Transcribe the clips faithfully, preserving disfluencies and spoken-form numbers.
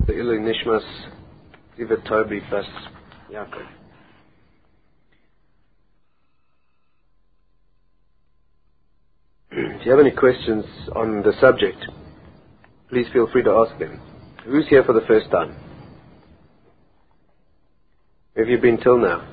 The Ilu Nishmas Ziva Tobi Bas Yaakov. If you have any questions on the subject, please feel free to ask them. Who's here for the first time? Where have you been till now?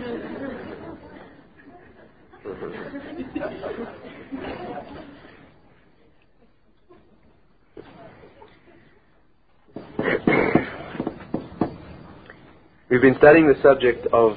We've been studying the subject of,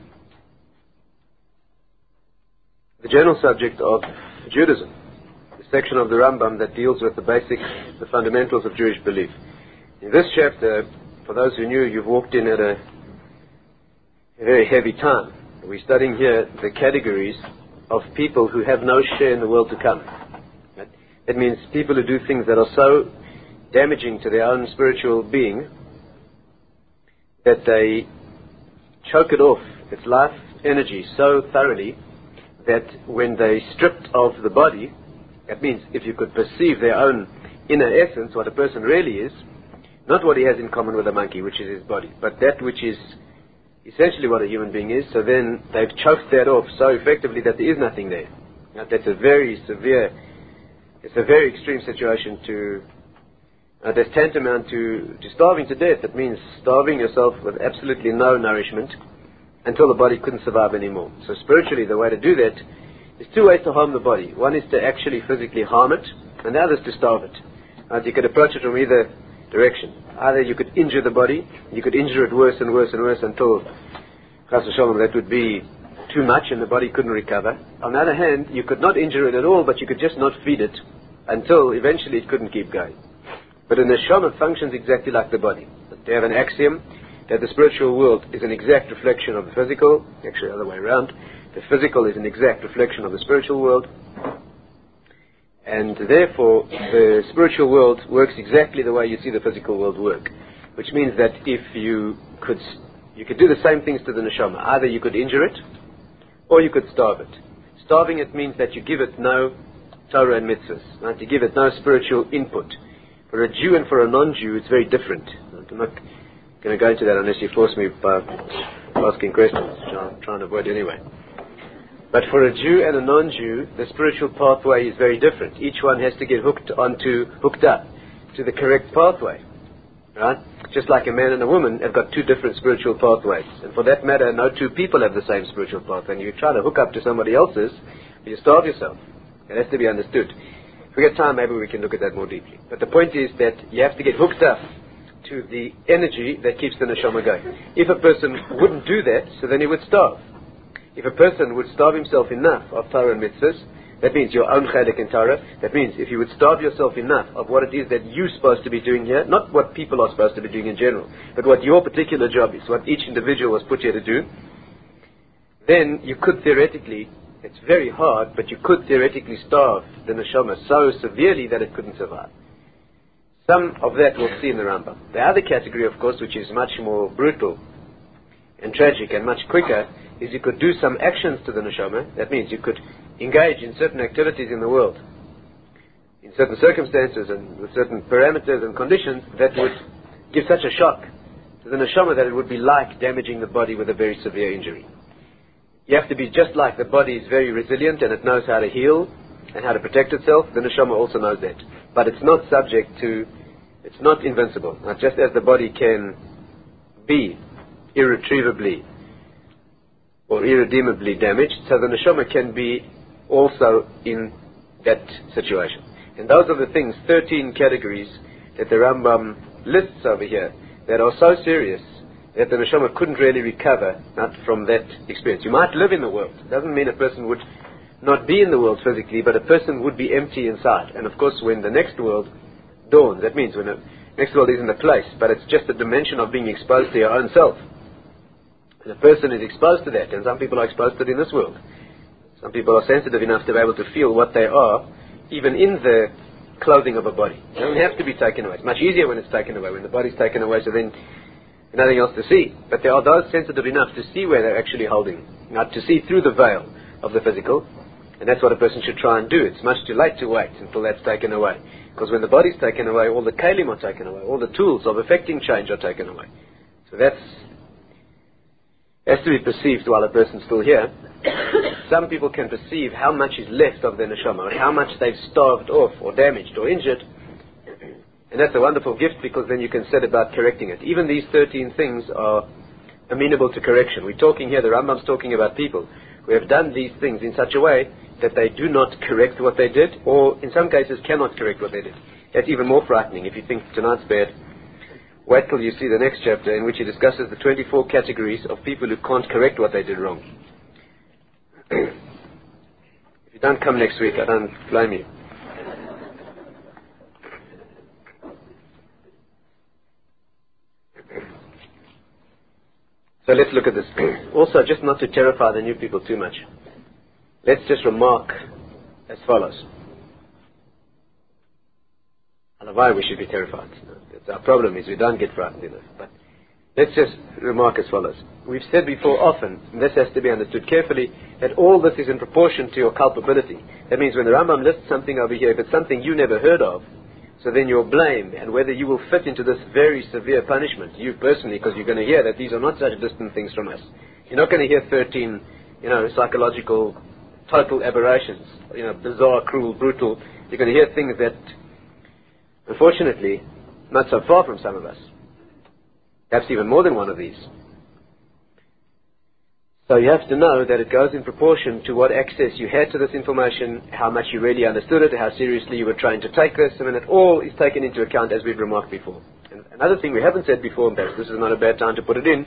the general subject of Judaism, the section of the Rambam that deals with the basics, the fundamentals of Jewish belief. In this chapter, for those who knew, you've walked in at a, a very heavy time. We're studying here the categories of people who have no share in the world to come. Right? That means people who do things that are so damaging to their own spiritual being that they choke it off, its life energy, so thoroughly that when they stripped of the body, that means if you could perceive their own inner essence, what a person really is, not what he has in common with a monkey, which is his body, but that which is essentially what a human being is, so then they've choked that off so effectively that there is nothing there. Now, that's a very severe, it's a very extreme situation to Uh, that's tantamount to, to starving to death. It means starving yourself with absolutely no nourishment until the body couldn't survive anymore. So spiritually, the way to do that is two ways to harm the body. One is to actually physically harm it, and the other is to starve it. Uh, you could approach it from either direction. Either you could injure the body, you could injure it worse and worse and worse until, chas v'shalom, that would be too much and the body couldn't recover. On the other hand, you could not injure it at all, but you could just not feed it until eventually it couldn't keep going. But the neshama functions exactly like the body. They have an axiom that the spiritual world is an exact reflection of the physical, actually the other way around. The physical is an exact reflection of the spiritual world. And therefore, the spiritual world works exactly the way you see the physical world work. Which means that if you could, you could do the same things to the neshama. Either you could injure it, or you could starve it. Starving it means that you give it no Torah and mitzvahs. Right? You give it no spiritual input. For a Jew and for a non-Jew, it's very different. I'm not going to go into that unless you force me by asking questions, which I'm trying to avoid anyway. But for a Jew and a non-Jew, the spiritual pathway is very different. Each one has to get hooked onto, hooked up to the correct pathway. Right? Just like a man and a woman have got two different spiritual pathways. And for that matter, no two people have the same spiritual pathway. And you try to hook up to somebody else's, you starve yourself. It has to be understood. If we get time, maybe we can look at that more deeply. But the point is that you have to get hooked up to the energy that keeps the neshama going. If a person wouldn't do that, so then he would starve. If a person would starve himself enough of Torah and mitzvahs, that means your own chedek in Torah, that means if you would starve yourself enough of what it is that you're supposed to be doing here, not what people are supposed to be doing in general, but what your particular job is, what each individual was put here to do, then you could theoretically, it's very hard, but you could theoretically starve the neshama so severely that it couldn't survive. Some of that we'll see in the Rambam. The other category, of course, which is much more brutal and tragic and much quicker, is you could do some actions to the neshama. That means you could engage in certain activities in the world, in certain circumstances and with certain parameters and conditions that would give such a shock to the neshama that it would be like damaging the body with a very severe injury. You have to be just like the body is very resilient and it knows how to heal and how to protect itself. The neshama also knows that. But it's not subject to, it's not invincible. Now, just as the body can be irretrievably or irredeemably damaged, so the neshama can be also in that situation. And those are the things, thirteen categories that the Rambam lists over here that are so serious that the neshama couldn't really recover not from that experience. You might live in the world. It doesn't mean a person would not be in the world physically, but a person would be empty inside. And of course, when the next world dawns, that means when the next world isn't a place, but it's just a dimension of being exposed to your own self. And a person is exposed to that, and some people are exposed to it in this world. Some people are sensitive enough to be able to feel what they are, even in the clothing of a body. It doesn't have to be taken away. It's much easier when it's taken away, when the body's taken away, so then nothing else to see. But there are those sensitive enough to see where they're actually holding, not to see through the veil of the physical. And that's what a person should try and do. It's much too late to wait until that's taken away. Because when the body's taken away, all the kalim are taken away, all the tools of effecting change are taken away. So that's has to be perceived while a person's still here. Some people can perceive how much is left of their neshama, or how much they've starved off, or damaged, or injured. And that's a wonderful gift, because then you can set about correcting it. Even these thirteen things are amenable to correction. We're talking here, the Rambam's talking about people who have done these things in such a way that they do not correct what they did, or in some cases cannot correct what they did. That's even more frightening. If you think tonight's bad, wait till you see the next chapter, in which he discusses the twenty-four categories of people who can't correct what they did wrong. If you don't come next week, I don't blame you. So let's look at this. Also, just not to terrify the new people too much, let's just remark as follows. Why we should be terrified. It's our problem is we don't get frightened enough. But let's just remark as follows. We've said before often, and this has to be understood carefully, that all this is in proportion to your culpability. That means when the Rambam lists something over here, if it's something you never heard of, so then your blame and whether you will fit into this very severe punishment, you personally, because you're going to hear that these are not such distant things from us. You're not going to hear thirteen, you know, psychological, total aberrations, you know, bizarre, cruel, brutal. You're going to hear things that, unfortunately, not so far from some of us. Perhaps even more than one of these. So you have to know that it goes in proportion to what access you had to this information, how much you really understood it, how seriously you were trying to take this. I mean, it all is taken into account, as we've remarked before. And another thing we haven't said before, and perhaps this is not a bad time to put it in,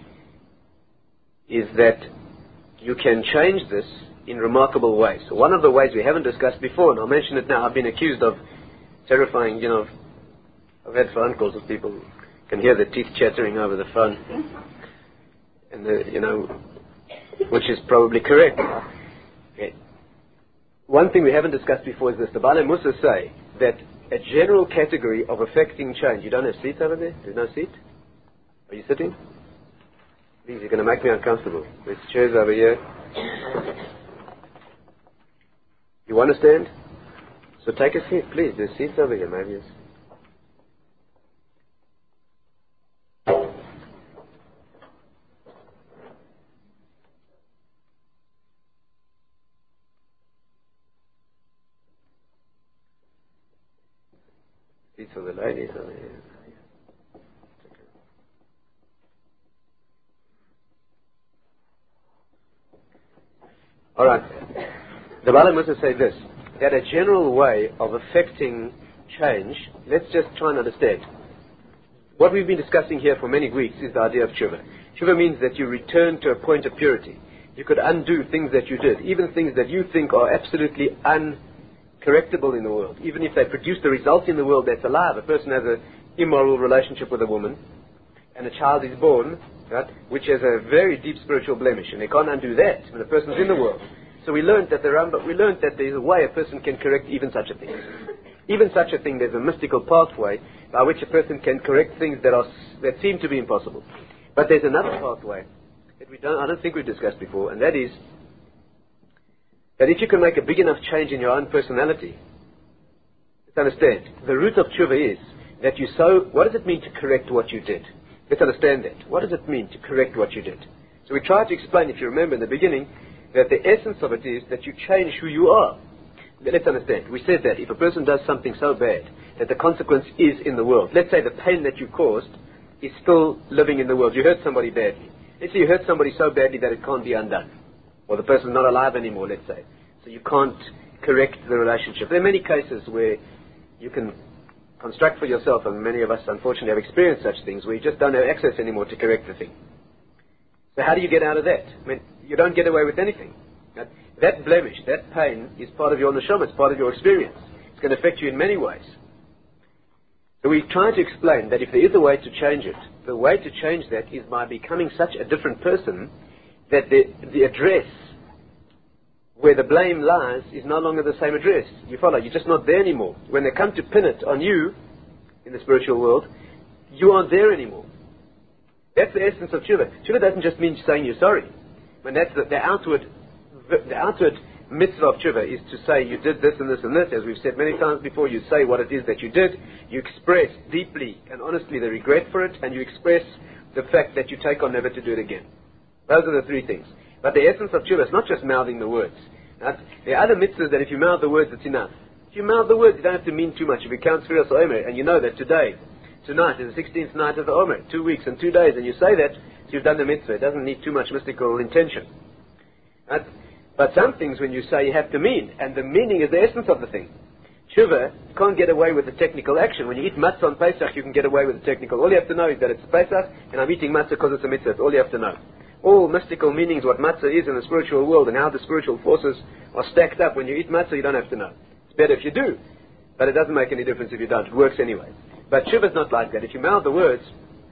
is that you can change this in remarkable ways. So one of the ways we haven't discussed before, and I'll mention it now, I've been accused of terrifying, you know, I've had phone calls with people who can hear their teeth chattering over the phone. And, the, you know, which is probably correct. Okay. One thing we haven't discussed before is this. The Baalei Mussar say that a general category of affecting change. You don't have seats over there? There's no seat? Are you sitting? Please, you're going to make me uncomfortable. There's chairs over here. You want to stand? So take a seat, please. There's seats over here, maybe. It's seats for the ladies over here. All right. The Baalei Mussar say this, that a general way of affecting change, let's just try and understand. What we've been discussing here for many weeks is the idea of tshuva. Tshuva means that you return to a point of purity. You could undo things that you did, even things that you think are absolutely uncorrectable in the world. Even if they produce the result in the world that's alive. A person has an immoral relationship with a woman, and a child is born, right, which has a very deep spiritual blemish, and they can't undo that when a person's in the world. So we learned that the Rambam, we learned that there's a way a person can correct even such a thing. Even such a thing, there's a mystical pathway by which a person can correct things that are that seem to be impossible. But there's another pathway that we don't, I don't think we've discussed before, and that is that if you can make a big enough change in your own personality, let's understand, the root of tshuva is that you so, what does it mean to correct what you did? Let's understand that. What does it mean to correct what you did? So we tried to explain, if you remember in the beginning, that the essence of it is that you change who you are. Let's understand. We said that if a person does something so bad that the consequence is in the world, let's say the pain that you caused is still living in the world. You hurt somebody badly. Let's say you hurt somebody so badly that it can't be undone. Or the person's not alive anymore, let's say. So you can't correct the relationship. There are many cases where you can construct for yourself, and many of us unfortunately have experienced such things, where you just don't have access anymore to correct the thing. So how do you get out of that? I mean, you don't get away with anything. That, that blemish, that pain is part of your neshama, it's part of your experience. It's going to affect you in many ways. So we try to explain that if there is a way to change it, the way to change that is by becoming such a different person that the, the address where the blame lies is no longer the same address. You follow? You're just not there anymore. When they come to pin it on you in the spiritual world, you aren't there anymore. That's the essence of tshuva. Tshuva doesn't just mean saying you're sorry. I mean, that's the, the outward, the outward mitzvah of tshuva is to say you did this and this and this. As we've said many times before, you say what it is that you did. You express deeply and honestly the regret for it, and you express the fact that you take on never to do it again. Those are the three things. But the essence of tshuva is not just mouthing the words. Now, there are other mitzvahs that if you mouth the words, it's enough. If you mouth the words, you don't have to mean too much. If you count Sfiras Omer, and you know that today, tonight is the sixteenth night of the Omer, two weeks and two days, and you say that, so you've done the mitzvah. It doesn't need too much mystical intention. Right? But some things when you say you have to mean, and the meaning is the essence of the thing. Tshuva can't get away with the technical action. When you eat matzah on Pesach, you can get away with the technical. All you have to know is that it's Pesach, and I'm eating matzah because it's a mitzvah. That's all you have to know. All mystical meanings, what matzah is in the spiritual world, and how the spiritual forces are stacked up. When you eat matzah, you don't have to know. It's better if you do, but it doesn't make any difference if you don't. It works anyway. But tshuva is not like that. If you mouth the words,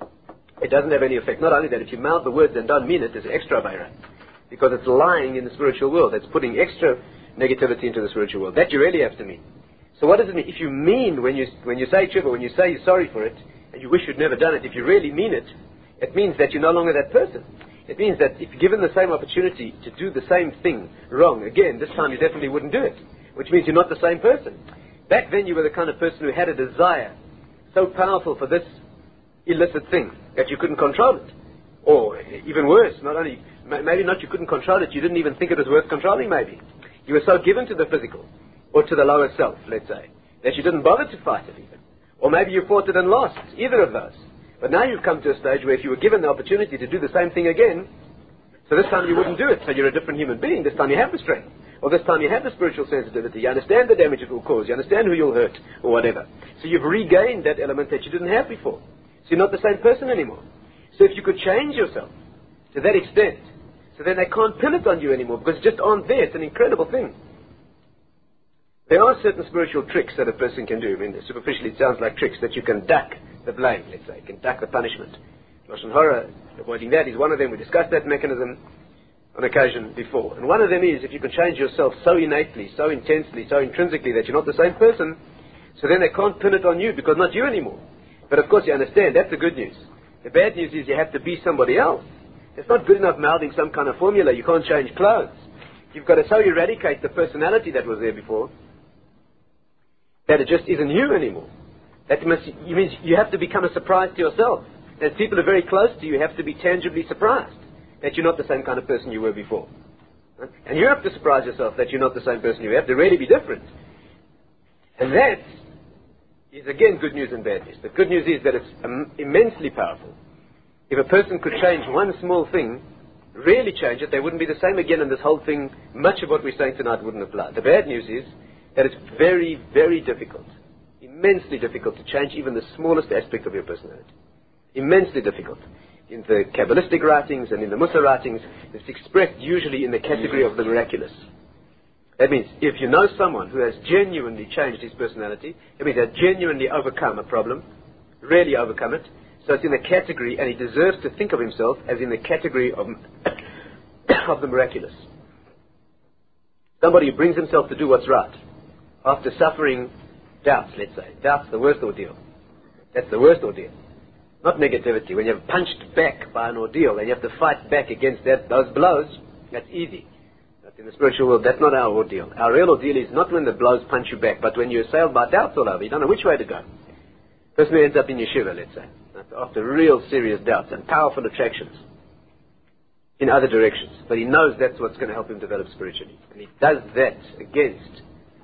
it doesn't have any effect. Not only that, if you mouth the words and don't mean it, there's extra bayra. Because it's lying in the spiritual world. It's putting extra negativity into the spiritual world. That you really have to mean. So what does it mean? If you mean when you when you say tshuva, when you say you're sorry for it, and you wish you'd never done it, if you really mean it, it means that you're no longer that person. It means that if given the same opportunity to do the same thing wrong again, this time you definitely wouldn't do it. Which means you're not the same person. Back then you were the kind of person who had a desire so powerful for this illicit thing that you couldn't control it. Or even worse, not only, maybe not you couldn't control it, you didn't even think it was worth controlling maybe. You were so given to the physical, or to the lower self, let's say, that you didn't bother to fight it even. Or maybe you fought it and lost, either of those. But now you've come to a stage where if you were given the opportunity to do the same thing again, so this time you wouldn't do it, so you're a different human being. This time you have the strength. Or this time you have the spiritual sensitivity. You understand the damage it will cause. You understand who you'll hurt, or whatever. So you've regained that element that you didn't have before. So you're not the same person anymore. So if you could change yourself to that extent, so then they can't pin it on you anymore, because it just aren't there. It's an incredible thing. There are certain spiritual tricks that a person can do. I mean, superficially it sounds like tricks that you can duck the blame, let's say. You can duck the punishment. Lashon Hara, avoiding that, is one of them. We discussed that mechanism on occasion before. And one of them is if you can change yourself so innately, so intensely, so intrinsically that you're not the same person, so then they can't pin it on you because not you anymore. But of course you understand, that's the good news. The bad news is you have to be somebody else. It's not good enough mouthing some kind of formula. You can't change clothes. You've got to so eradicate the personality that was there before that it just isn't you anymore. That must, you means you have to become a surprise to yourself. As people are very close to you, you have to be tangibly surprised that you're not the same kind of person you were before. And you have to surprise yourself that you're not the same person you were. You have to really be different. And that is again good news and bad news. The good news is that it's um, immensely powerful. If a person could change one small thing, really change it, they wouldn't be the same again, and this whole thing, much of what we're saying tonight wouldn't apply. The bad news is that it's very, very difficult, immensely difficult to change even the smallest aspect of your personality. Immensely difficult. In the Kabbalistic writings and in the Mussar writings, it's expressed usually in the category of the miraculous. That means if you know someone who has genuinely changed his personality, it means they genuinely overcome a problem, really overcome it, so it's in the category, and he deserves to think of himself as in the category of, of the miraculous. Somebody who brings himself to do what's right, after suffering doubts, let's say. Doubt's the worst ordeal. That's the worst ordeal. Not negativity. When you're punched back by an ordeal and you have to fight back against that, those blows, that's easy. But in the spiritual world, that's not our ordeal. Our real ordeal is not when the blows punch you back, but when you're assailed by doubts all over. You don't know which way to go. Person who ends up in yeshiva, let's say, after real serious doubts and powerful attractions in other directions. But he knows that's what's going to help him develop spiritually. And he does that against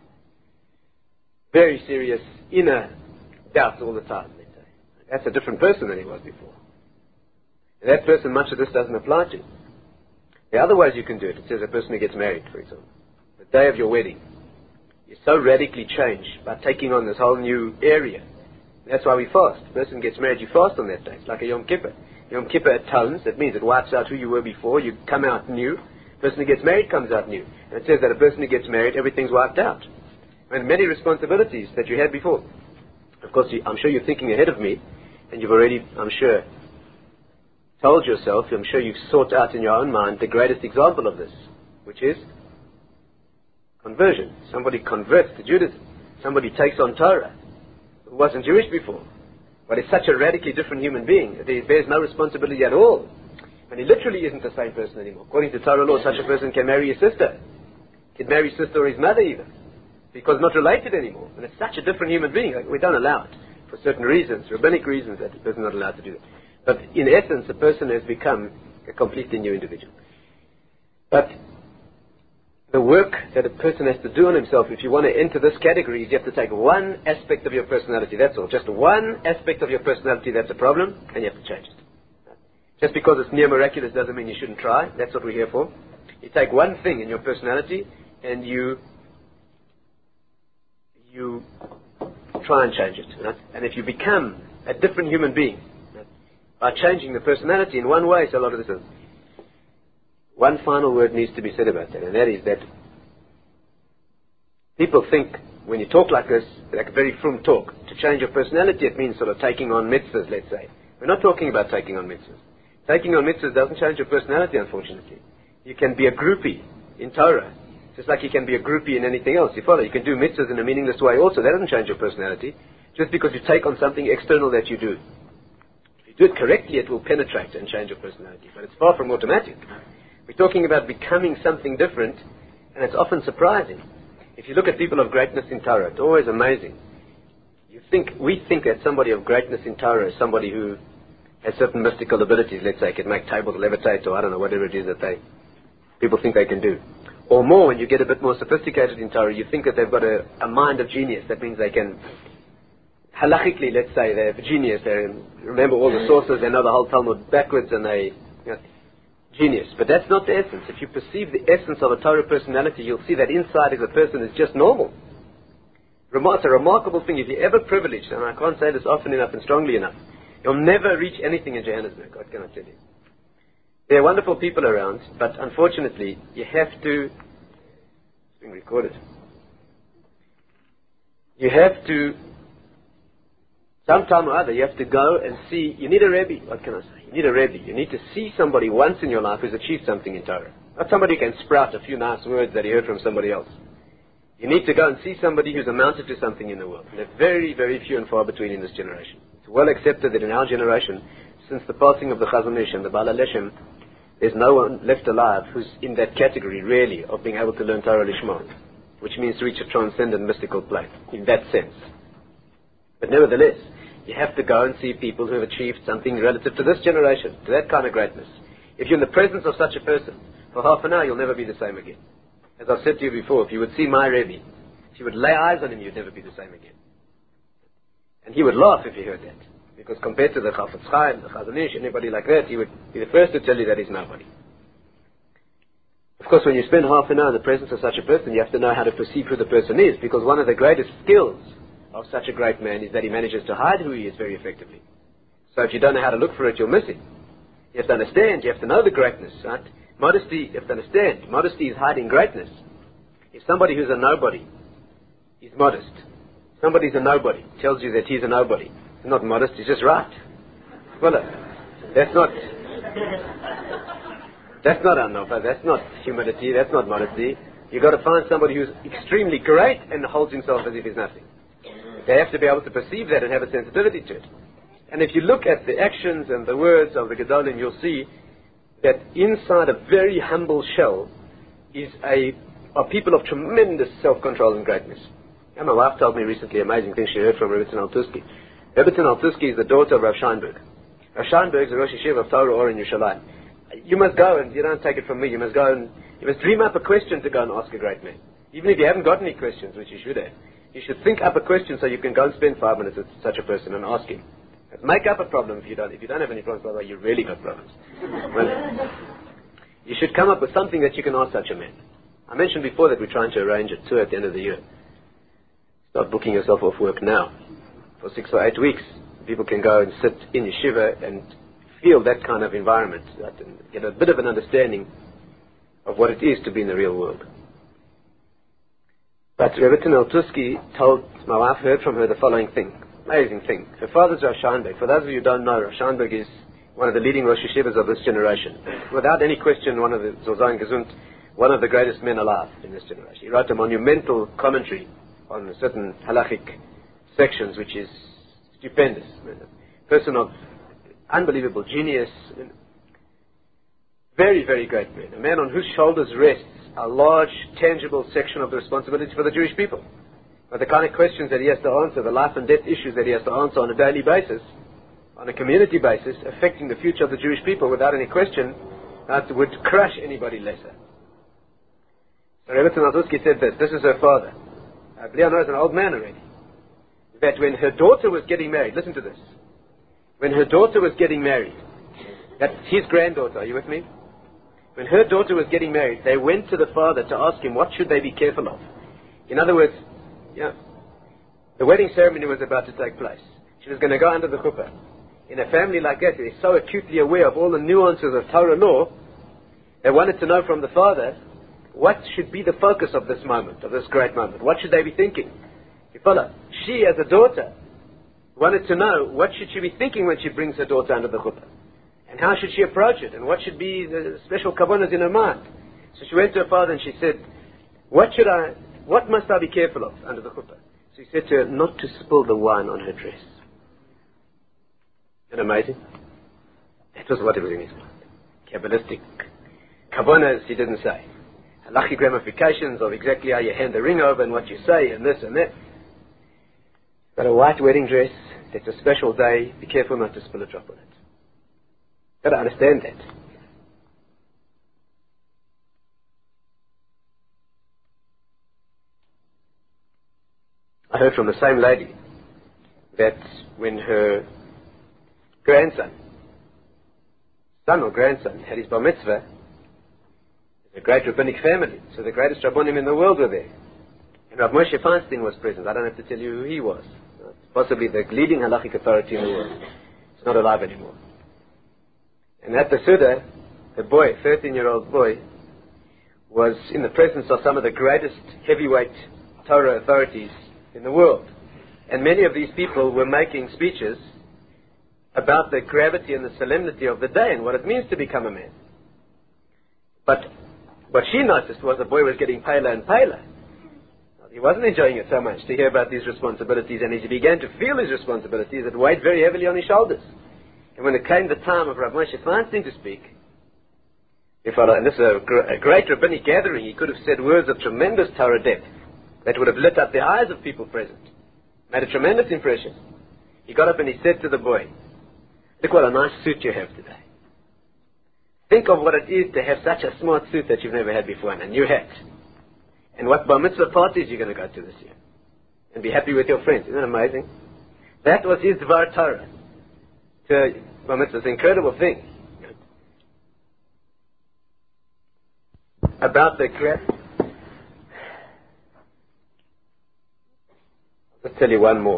very serious inner doubts all the time. That's a different person than he was before. And that person, much of this doesn't apply to. The other ways you can do it, it says a person who gets married, for example. The day of your wedding, you so radically change by taking on this whole new area. That's why we fast. The person gets married, you fast on that day. It's like a Yom Kippur. Yom Kippur atones. That means it wipes out who you were before. You come out new. The person who gets married comes out new. And it says that a person who gets married, everything's wiped out. And many responsibilities that you had before. Of course, you, I'm sure you're thinking ahead of me, and you've already, I'm sure, told yourself, I'm sure you've sought out in your own mind the greatest example of this, which is conversion. Somebody converts to Judaism. Somebody takes on Torah, who wasn't Jewish before, but is such a radically different human being that he bears no responsibility at all. And he literally isn't the same person anymore. According to Torah law, such a person can marry his sister. He'd marry his sister or his mother even, because not related anymore. And it's such a different human being. Like, we don't allow it for certain reasons, rabbinic reasons, that a person is not allowed to do that. But in essence, a person has become a completely new individual. But the work that a person has to do on himself, if you want to enter this category, is you have to take one aspect of your personality, that's all. Just one aspect of your personality that's a problem, and you have to change it. Just because it's near miraculous doesn't mean you shouldn't try. That's what we're here for. You take one thing in your personality, and you you try and change it. Right? And if you become a different human being, right, by changing the personality in one way, so a lot of this is. One final word needs to be said about that, and that is that people think when you talk like this, like a very frum talk, to change your personality, it means sort of taking on mitzvahs, let's say. We're not talking about taking on mitzvahs. Taking on mitzvahs doesn't change your personality, unfortunately. You can be a groupie in Torah, just like you can be a groupie in anything else. You follow? You can do mitzvahs in a meaningless way also. That doesn't change your personality, just because you take on something external that you do. If you do it correctly, it will penetrate and change your personality, but it's far from automatic. We're talking about becoming something different, and it's often surprising. If you look at people of greatness in Torah, it's always amazing. You think, we think that somebody of greatness in Torah is somebody who has certain mystical abilities, let's say, can make tables levitate, or I don't know, whatever it is that they, people think they can do. Or more, when you get a bit more sophisticated in Torah, you think that they've got a, a mind of genius. That means they can, halachically, let's say, they're genius. They remember all the sources, they know the whole Talmud backwards, and they, you know, genius. But that's not the essence. If you perceive the essence of a Torah personality, you'll see that inside of the person is just normal. It's a remarkable thing. If you're ever privileged, and I can't say this often enough and strongly enough, you'll never reach anything in Johannesburg, what can I tell you? There are wonderful people around, but unfortunately, you have to, it's being recorded, you have to, sometime or other, you have to go and see, you need a Rebbe, what can I say? You need a Rebbe. You need to see somebody once in your life who's achieved something in Torah. Not somebody who can sprout a few nice words that he heard from somebody else. You need to go and see somebody who's amounted to something in the world. And they're very, very few and far between in this generation. It's well accepted that in our generation, since the passing of the Chazon Ish and the Baal HaLeshem, there's no one left alive who's in that category, really, of being able to learn Torah Lishma, which means to reach a transcendent mystical plane, in that sense. But nevertheless, you have to go and see people who have achieved something relative to this generation, to that kind of greatness. If you're in the presence of such a person, for half an hour, you'll never be the same again. As I've said to you before, if you would see my Rebbe, if you would lay eyes on him, you'd never be the same again. And he would laugh if he heard that. Because compared to the Chafetz Chaim, the Chazon Ish, anybody like that, he would be the first to tell you that he's nobody. Of course, when you spend half an hour in the presence of such a person, you have to know how to perceive who the person is, because one of the greatest skills of such a great man is that he manages to hide who he is very effectively. So if you don't know how to look for it, you'll miss it. You have to understand, you have to know the greatness, right? Modesty, you have to understand, modesty is hiding greatness. If somebody who's a nobody is modest, somebody who's a nobody tells you that he's a nobody, he's not modest, he's just right. Well, that's not, that's not anova, that's not humility, that's not modesty. You've got to find somebody who's extremely great and holds himself as if he's nothing. They have to be able to perceive that and have a sensitivity to it. And if you look at the actions and the words of the Gedolim, you'll see that inside a very humble shell is a are people of tremendous self-control and greatness. And my wife told me recently amazing things she heard from Rebbetzin Altuski. Rebbetzin Altuski is the daughter of Rav Scheinberg. Rav Scheinberg is the Rosh Yeshiva of Torah Or in Yerushalayim. You must go, and you don't take it from me, you must go and you must dream up a question to go and ask a great man. Even if you haven't got any questions, which you should have. You should think up a question so you can go and spend five minutes with such a person and ask him. Make up a problem if you don't. If you don't have any problems, by the way, you really got problems. Well, you should come up with something that you can ask such a man. I mentioned before that we're trying to arrange a tour at the end of the year. Start booking yourself off work now. For six or eight weeks, people can go and sit in yeshiva and feel that kind of environment, right, and get a bit of an understanding of what it is to be in the real world. But Rebbetzin Altuski told, my wife heard from her the following thing. Amazing thing. Her father's Rav Scheinberg. For those of you who don't know, Rav Scheinberg is one of the leading Rosh Yeshivas of this generation. Without any question, one of the Zozain Gesund, one of the greatest men alive in this generation. He wrote a monumental commentary on certain halachic sections, which is stupendous. A person of unbelievable genius. Very, very great man. A man on whose shoulders rests a large, tangible section of the responsibility for the Jewish people. But the kind of questions that he has to answer, the life and death issues that he has to answer on a daily basis, on a community basis, affecting the future of the Jewish people without any question, that would crush anybody lesser. So Rebbe Tzimazowski said this. This is her father. Uh, Leonor is an old man already. That when her daughter was getting married, listen to this. When her daughter was getting married, that's his granddaughter, are you with me? When her daughter was getting married, they went to the father to ask him what should they be careful of. In other words, yeah, the wedding ceremony was about to take place. She was going to go under the chuppah. In a family like that, they're so acutely aware of all the nuances of Torah law, they wanted to know from the father what should be the focus of this moment, of this great moment. What should they be thinking? You follow? She, as a daughter, wanted to know what should she be thinking when she brings her daughter under the chuppah. And how should she approach it? And what should be the special kavanas in her mind? So she went to her father and she said, what should I, what must I be careful of under the chuppah? So he said to her, not to spill the wine on her dress. Isn't that amazing? That was what it was in his mind. Kabbalistic kavanas, he didn't say. Halachic ramifications of exactly how you hand the ring over and what you say and this and that. Got a white wedding dress, it's a special day, be careful not to spill a drop on it. Got to understand that. I heard from the same lady that when her grandson, son or grandson, had his bar mitzvah, a great rabbinic family, so the greatest rabbonim in the world were there. And Rav Moshe Feinstein was present. I don't have to tell you who he was. Possibly the leading halachic authority in the world. He's not alive anymore. And at the Suda, the boy, thirteen-year-old boy, was in the presence of some of the greatest heavyweight Torah authorities in the world. And many of these people were making speeches about the gravity and the solemnity of the day and what it means to become a man. But what she noticed was the boy was getting paler and paler. He wasn't enjoying it so much to hear about these responsibilities, and as he began to feel his responsibilities, it weighed very heavily on his shoulders. And when it came the time of Rav Moshe Feinstein to speak, if I, and this is a, gr- a great rabbinic gathering, he could have said words of tremendous Torah depth that would have lit up the eyes of people present. Made a tremendous impression. He got up and he said to the boy, look what a nice suit you have today. Think of what it is to have such a smart suit that you've never had before, and a new hat. And what bar mitzvah parties you're going to go to this year. And be happy with your friends. Isn't that amazing? That was his Dvar Torah. To bar mitzvah, it's an incredible thing. About the crap. Let's tell you one more.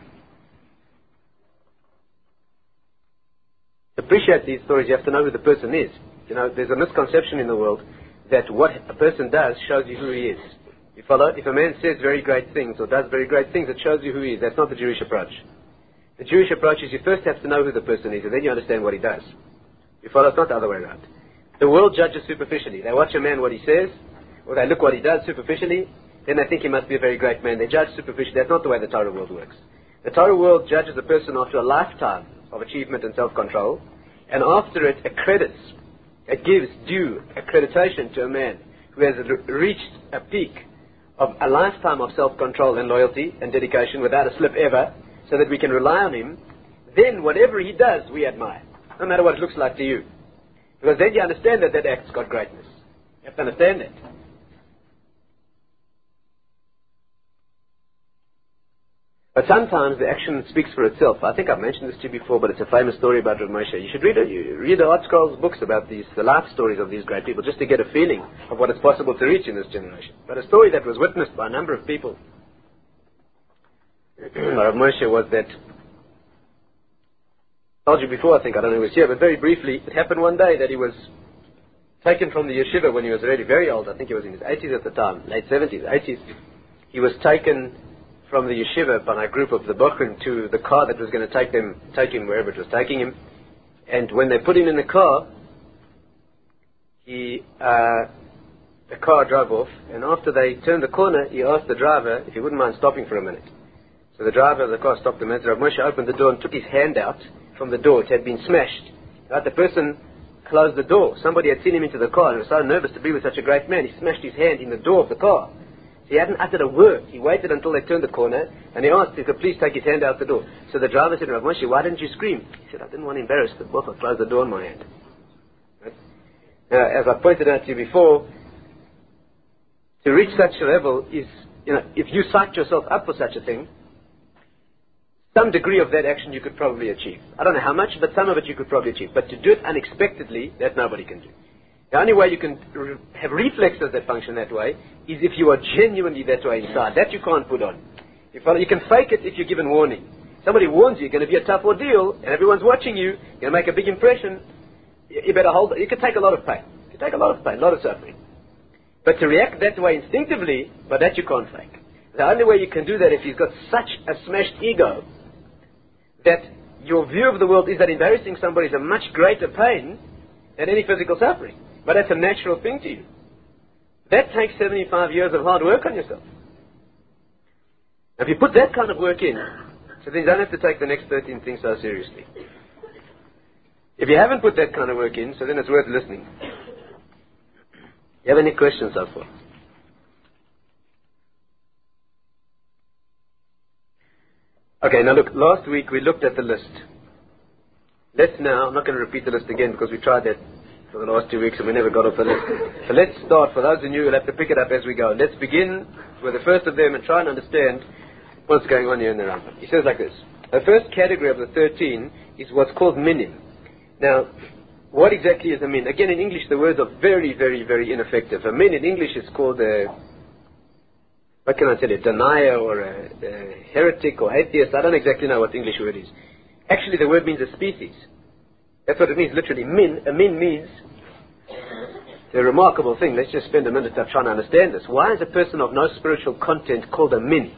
To appreciate these stories, you have to know who the person is. You know, there's a misconception in the world that what a person does shows you who he is. You follow? If a man says very great things or does very great things, it shows you who he is. That's not the Jewish approach. The Jewish approach is you first have to know who the person is, and then you understand what he does. You follow? It's not the other way around. The world judges superficially. They watch a man what he says, or they look what he does superficially, then they think he must be a very great man. They judge superficially. That's not the way the Torah world works. The Torah world judges a person after a lifetime of achievement and self-control, and after it accredits, it gives due accreditation to a man who has re- reached a peak of a lifetime of self-control and loyalty and dedication without a slip ever, so that we can rely on him. Then whatever he does, we admire, no matter what it looks like to you. Because then you understand that that act's got greatness. You have to understand that. But sometimes the action speaks for itself. I think I've mentioned this to you before, but it's a famous story about Rav Moshe. You should read a, you read the Art Scrolls books about these, the life stories of these great people, just to get a feeling of what it's possible to reach in this generation. But a story that was witnessed by a number of people, Rav Moshe, was that, I told you before, I think, I don't know who was here, but very briefly, it happened one day that he was taken from the yeshiva when he was already very old. I think he was in his eighties at the time, late seventies, eighties. He was taken from the yeshiva by a group of the Bochum to the car that was going to take them, take him wherever it was taking him. And when they put him in the car, he, uh, the car drove off. And after they turned the corner, he asked the driver if he wouldn't mind stopping for a minute. So the driver of the car stopped a minute. Rav Moshe opened the door and took his hand out from the door. It had been smashed. Right? The person closed the door. Somebody had seen him into the car and was so nervous to be with such a great man, he smashed his hand in the door of the car. He hadn't uttered a word. He waited until they turned the corner, and he asked if he could please take his hand out the door. So the driver said, Rav Moshe, why didn't you scream? He said, I didn't want to embarrass them. Both I closed the door on my hand. Right? Now, as I pointed out to you before, to reach such a level is, you know, if you psych yourself up for such a thing, some degree of that action you could probably achieve. I don't know how much, but some of it you could probably achieve. But to do it unexpectedly, that nobody can do. The only way you can re- have reflexes that function that way is if you are genuinely that way inside. That you can't put on. You, follow, you can fake it if you're given warning. Somebody warns you, you're going to be a tough ordeal, and everyone's watching you, you're going to make a big impression. You, you better hold it. You can take a lot of pain. You can take a lot of pain, a lot of suffering. But to react that way instinctively, but that you can't fake. The only way you can do that if you've got such a smashed ego that your view of the world is that embarrassing somebody is a much greater pain than any physical suffering. But that's a natural thing to you. That takes seventy-five years of hard work on yourself. If you put that kind of work in, so then you don't have to take the next thirteen things so seriously. If you haven't put that kind of work in, so then it's worth listening. You have any questions so far? Okay, now look, last week we looked at the list. Let's now, I'm not going to repeat the list again because we tried that for the last two weeks and we never got off the list. So let's start. For those of you who will have to pick it up as we go. Let's begin with the first of them and try and understand what's going on here in the Rambam. He says like this. The first category of the thirteen is what's called minim. Now, what exactly is a min? Again, in English the words are very, very, very ineffective. A min in English is called a, what can I tell you, denier or a, a heretic or atheist. I don't exactly know what the English word is. Actually, the word means a species. That's what it means, literally. Min, a min means a remarkable thing. Let's just spend a minute trying to understand this. Why is a person of no spiritual content called a min?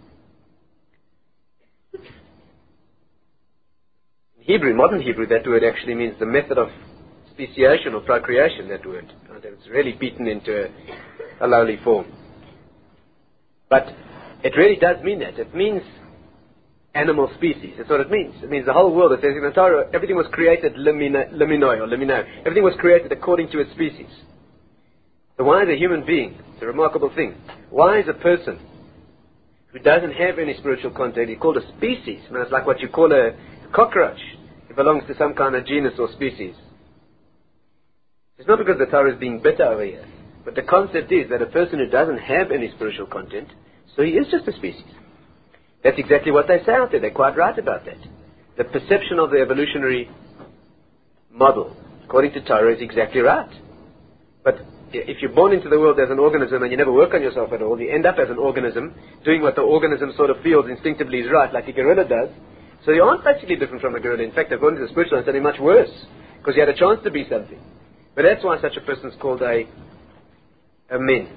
In Hebrew, modern Hebrew, that word actually means the method of speciation or procreation, that word. It's really beaten into a, a lowly form. But it really does mean that. It means animal species. That's what it means. It means the whole world. It says in the Torah, everything was created leminoi or lemino. Everything was created according to its species. So why is a human being? It's a remarkable thing. Why is a person who doesn't have any spiritual content, he's called a species? I mean, it's like what you call a cockroach. It belongs to some kind of genus or species. It's not because the Torah is being bitter over here. But the concept is that a person who doesn't have any spiritual content, so he is just a species. That's exactly what they say out there. They're quite right about that. The perception of the evolutionary model, according to Torah, is exactly right. But if you're born into the world as an organism and you never work on yourself at all, you end up as an organism, doing what the organism sort of feels instinctively is right, like a gorilla does. So you aren't basically different from a gorilla. In fact, according to the spiritual understanding, much worse, because you had a chance to be something. But that's why such a person is called a, a min.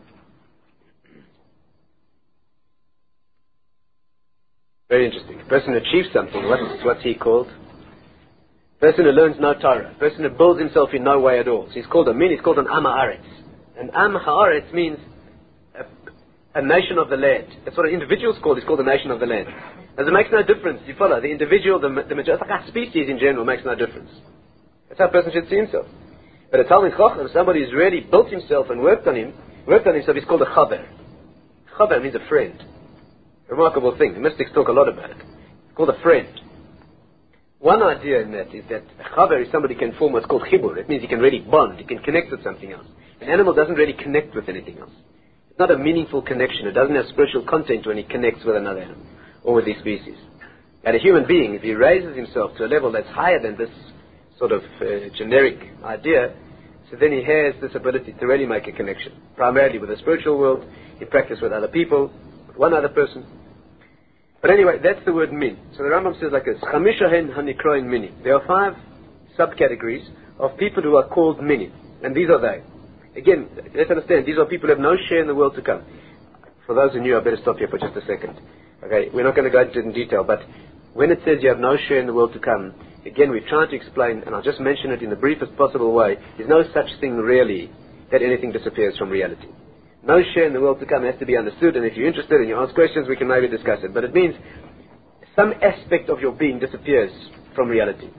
Very interesting. A person who achieves something, what's, what's he called? A person who learns no Torah. A person who builds himself in no way at all. So he's called a min, he's called an Am Haaretz. And Am Haaretz means a, a nation of the land. That's what an individual is called. He's called a nation of the land. As it makes no difference, you follow, the individual, the, the majority, like a species in general, makes no difference. That's how a person should see himself. But a Talmid Chacham, somebody who's really built himself and worked on him, worked on himself, he's called a Chaber. Chaber means a friend. Remarkable thing. The mystics talk a lot about it. It's called a friend. One idea in that is that a chaver is somebody who can form what's called chibur. It means he can really bond. He can connect with something else. An animal doesn't really connect with anything else. It's not a meaningful connection. It doesn't have spiritual content when he connects with another animal or with these species. And a human being, if he raises himself to a level that's higher than this sort of uh, generic idea, so then he has this ability to really make a connection. Primarily with the spiritual world, in practice with other people, with one other person. But anyway, that's the word min. So the Rambam says like this, Chamishahen hanikroin mini. There are five subcategories of people who are called mini. And these are they. Again, let's understand, these are people who have no share in the world to come. For those who knew, I better stop here for just a second. Okay, we're not going to go into it in detail, but when it says you have no share in the world to come, again, we've tried to explain, and I'll just mention it in the briefest possible way, there's no such thing really that anything disappears from reality. No share in the world to come has to be understood, and if you're interested and you ask questions, we can maybe discuss it. But it means some aspect of your being disappears from reality.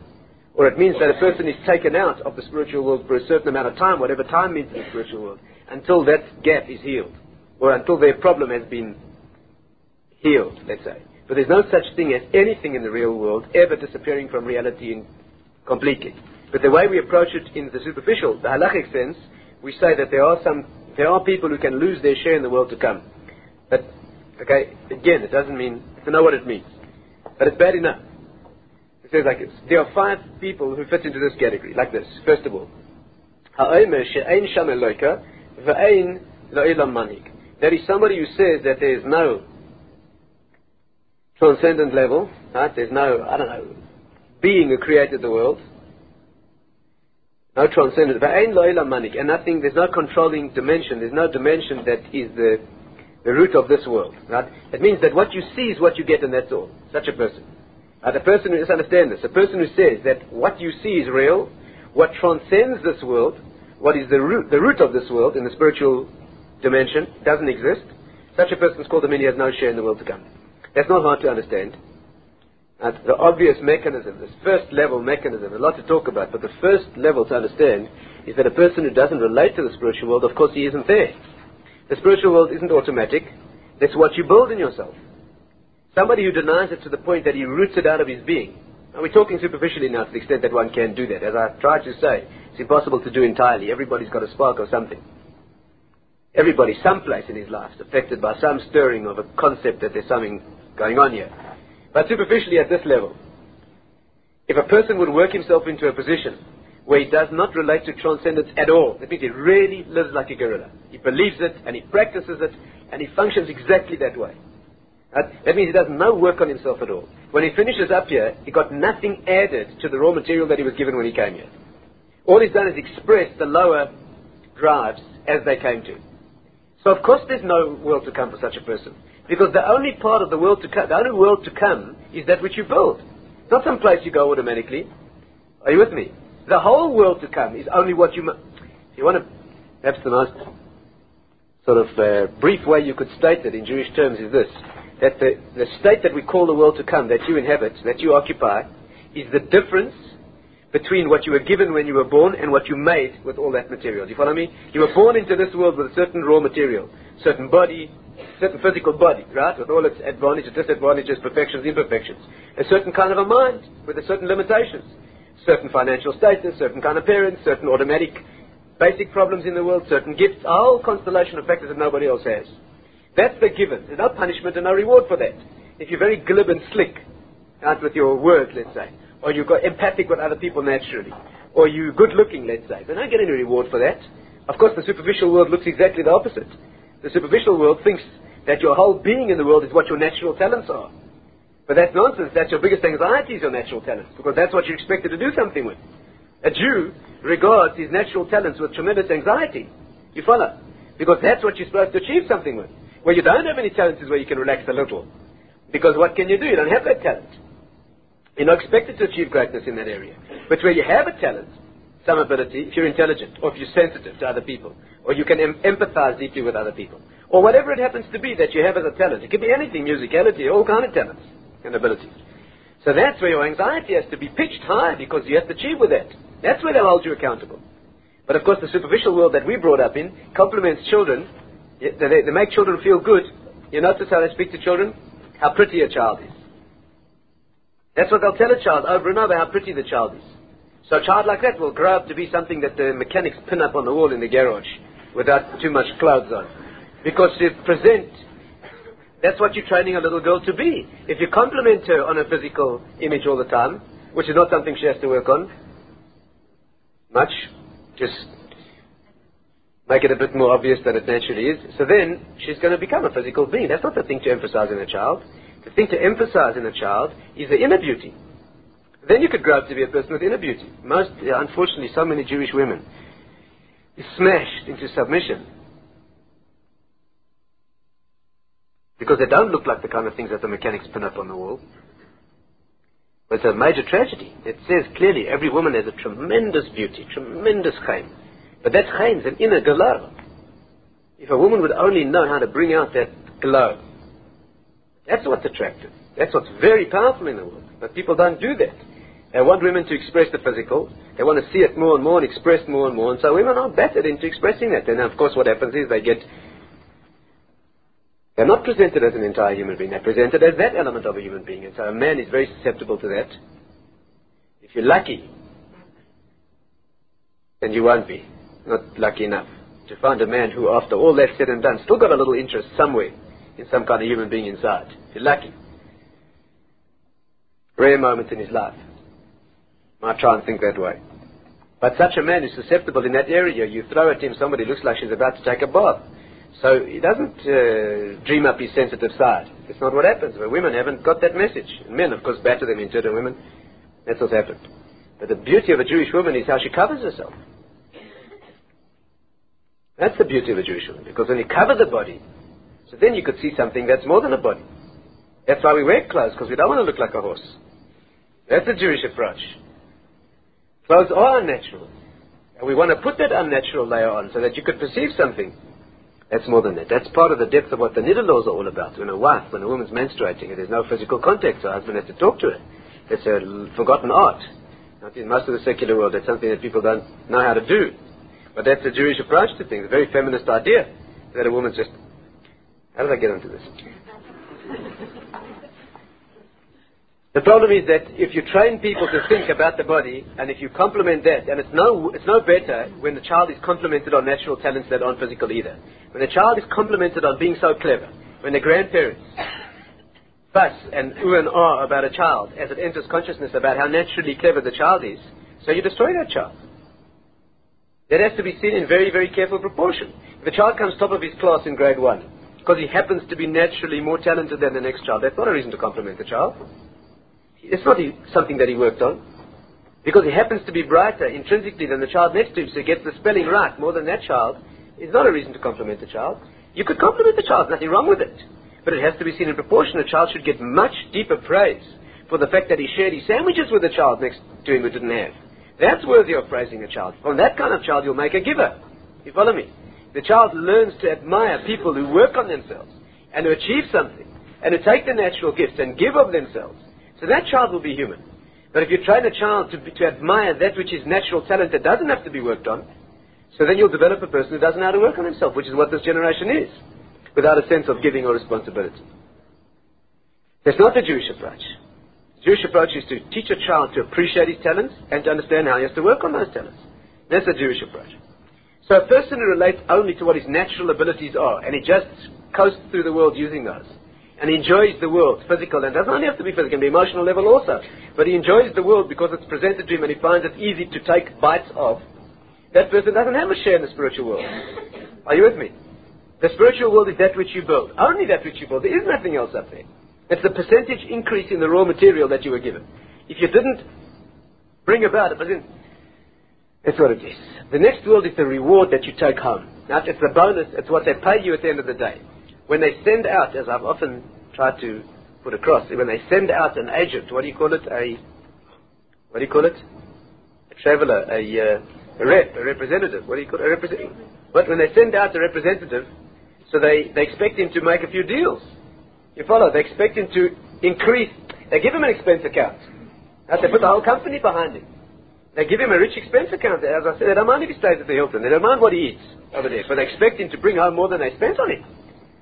Or it means that a person is taken out of the spiritual world for a certain amount of time, whatever time means in the spiritual world, until that gap is healed. Or until their problem has been healed, let's say. But there's no such thing as anything in the real world ever disappearing from reality in completely. But the way we approach it in the superficial, the halachic sense, we say that there are some, there are people who can lose their share in the world to come. But, okay, again, it doesn't mean, to know what it means. But it's bad enough. It says like this. There are five people who fit into this category, like this. First of all, there is somebody who says that there is no transcendent level, right? There's no, I don't know, being who created the world. No transcendent. And nothing, there's no controlling dimension. There's no dimension that is the, the root of this world. Right? It means that what you see is what you get, and that's all. Such a person. Right? A person who, let's understand this. A person who says that what you see is real, what transcends this world, what is the root, the root of this world in the spiritual dimension, doesn't exist. Such a person is called a man who has no share in the world to come. That's not hard to understand. Uh, the obvious mechanism, this first level mechanism, a lot to talk about, but the first level to understand is that a person who doesn't relate to the spiritual world, of course he isn't there. The spiritual world isn't automatic. That's what you build in yourself. Somebody who denies it to the point that he roots it out of his being. Now we're talking superficially now to the extent that one can do that. As I tried to say, it's impossible to do entirely. Everybody's got a spark or something. Everybody, someplace in his life, is affected by some stirring of a concept that there's something going on here. But superficially at this level, if a person would work himself into a position where he does not relate to transcendence at all, that means he really lives like a gorilla. He believes it, and he practices it, and he functions exactly that way. Right? That means he does no work on himself at all. When he finishes up here, he got nothing added to the raw material that he was given when he came here. All he's done is express the lower drives as they came to. So of course there's no world to come for such a person. Because the only part of the world to come, the only world to come is that which you build. It's not some place you go automatically. Are you with me? The whole world to come is only what you... If you want to... Perhaps the most sort of uh, brief way you could state it in Jewish terms is this. That the, the state that we call the world to come, that you inhabit, that you occupy, is the difference between what you were given when you were born and what you made with all that material. Do you follow me? You were born into this world with a certain raw material, certain body, certain physical body, right, with all its advantages, disadvantages, perfections, imperfections. A certain kind of a mind with a certain limitations. Certain financial status, certain kind of parents, certain automatic basic problems in the world, certain gifts, a whole constellation of factors that nobody else has. That's the given. There's no punishment and no reward for that. If you're very glib and slick out with your words, let's say, or you've got empathic with other people naturally, or you're good looking, let's say, they don't get any reward for that. Of course, the superficial world looks exactly the opposite. The superficial world thinks that your whole being in the world is what your natural talents are. But that's nonsense. That's your biggest anxiety is your natural talents, because that's what you're expected to do something with. A Jew regards his natural talents with tremendous anxiety. You follow? Because that's what you're supposed to achieve something with. Where you don't have any talents is where you can relax a little. Because what can you do? You don't have that talent. You're not expected to achieve greatness in that area. But where you have a talent, some ability, if you're intelligent, or if you're sensitive to other people, or you can em- empathize deeply with other people, or whatever it happens to be that you have as a talent. It could be anything, musicality, all kind of talents and abilities. So that's where your anxiety has to be pitched high, because you have to achieve with that. That's where they'll hold you accountable. But of course the superficial world that we brought up in compliments children. They, they make children feel good. You notice how they speak to children? How pretty a child is. That's what they'll tell a child over and over, how pretty the child is. So a child like that will grow up to be something that the mechanics pin up on the wall in the garage without too much clothes on. Because to present, that's what you're training a little girl to be. If you compliment her on a physical image all the time, which is not something she has to work on much, just make it a bit more obvious that it naturally is, so then she's going to become a physical being. That's not the thing to emphasize in a child. The thing to emphasize in a child is the inner beauty. Then you could grow up to be a person with inner beauty. Most, unfortunately, so many Jewish women is smashed into submission because they don't look like the kind of things that the mechanics pin up on the wall. But it's a major tragedy. It says clearly every woman has a tremendous beauty, tremendous chaim. But that chaim is an inner glow. If a woman would only know how to bring out that glow, that's what's attractive. That's what's very powerful in the world. But people don't do that. They want women to express the physical. They want to see it more and more and express more and more. And so women are battered into expressing that. And of course what happens is they get... They're not presented as an entire human being. They're presented as that element of a human being. And so a man is very susceptible to that. If you're lucky, then you won't be. Not lucky enough to find a man who, after all that's said and done, still got a little interest somewhere in some kind of human being inside. If you're lucky. Rare moment in his life. Might try and think that way. But such a man is susceptible in that area. You throw at him somebody who looks like she's about to take a bath. So he doesn't uh, dream up his sensitive side. It's not what happens. But women haven't got that message. And men, of course, batter them into it, and women, that's what's happened. But the beauty of a Jewish woman is how she covers herself. That's the beauty of a Jewish woman. Because when you cover the body, so then you could see something that's more than a body. That's why we wear clothes, because we don't want to look like a horse. That's the Jewish approach. Clothes are unnatural. And we want to put that unnatural layer on so that you could perceive something. That's more than that. That's part of the depth of what the niddah laws are all about. When a wife, when a woman's menstruating, and there's no physical contact, so her husband has to talk to her. It's a forgotten art. Not in most of the secular world, that's something that people don't know how to do. But that's the Jewish approach to things, a very feminist idea, that a woman's just... How did I get onto this? The problem is that if you train people to think about the body, and if you complement that, and it's no, it's no better when the child is complemented on natural talents that aren't physical either. When the child is complemented on being so clever, when the grandparents fuss and ooh and ah about a child as it enters consciousness about how naturally clever the child is, so you destroy that child. That has to be seen in very, very careful proportion. If a child comes top of his class in grade one, because he happens to be naturally more talented than the next child, that's not a reason to compliment the child. It's not something that he worked on. Because he happens to be brighter intrinsically than the child next to him, so he gets the spelling right more than that child, is not a reason to compliment the child. You could compliment the child, nothing wrong with it. But it has to be seen in proportion. A child should get much deeper praise for the fact that he shared his sandwiches with the child next to him who didn't have. That's worthy of praising a child. From that kind of child, you'll make a giver. You follow me? The child learns to admire people who work on themselves and who achieve something and who take the natural gifts and give of themselves. So that child will be human. But if you train a child to, to admire that which is natural talent that doesn't have to be worked on, so then you'll develop a person who doesn't know how to work on himself, which is what this generation is, without a sense of giving or responsibility. That's not the Jewish approach. The Jewish approach is to teach a child to appreciate his talents and to understand how he has to work on those talents. That's the Jewish approach. So a person who relates only to what his natural abilities are, and he just coasts through the world using those, and he enjoys the world, physical, and doesn't only have to be physical, it can be emotional level also, but he enjoys the world because it's presented to him and he finds it easy to take bites of, that person doesn't have a share in the spiritual world. Are you with me? The spiritual world is that which you build. Only that which you build. There is nothing else up there. It's the percentage increase in the raw material that you were given. If you didn't bring about it, but then, that's what it is. The next world is the reward that you take home. Now, it's the bonus, it's what they pay you at the end of the day. When they send out, as I've often tried to put across, when they send out an agent, what do you call it? A, what do you call it? A traveler, a, uh, a rep, a representative. What do you call it? A representative. But when they send out a representative, so they, they expect him to make a few deals. You follow? They expect him to increase. They give him an expense account. Now, they put the whole company behind him. They give him a rich expense account. As I said, they don't mind if he stays at the Hilton. They don't mind what he eats over there. But they expect him to bring home more than they spent on him.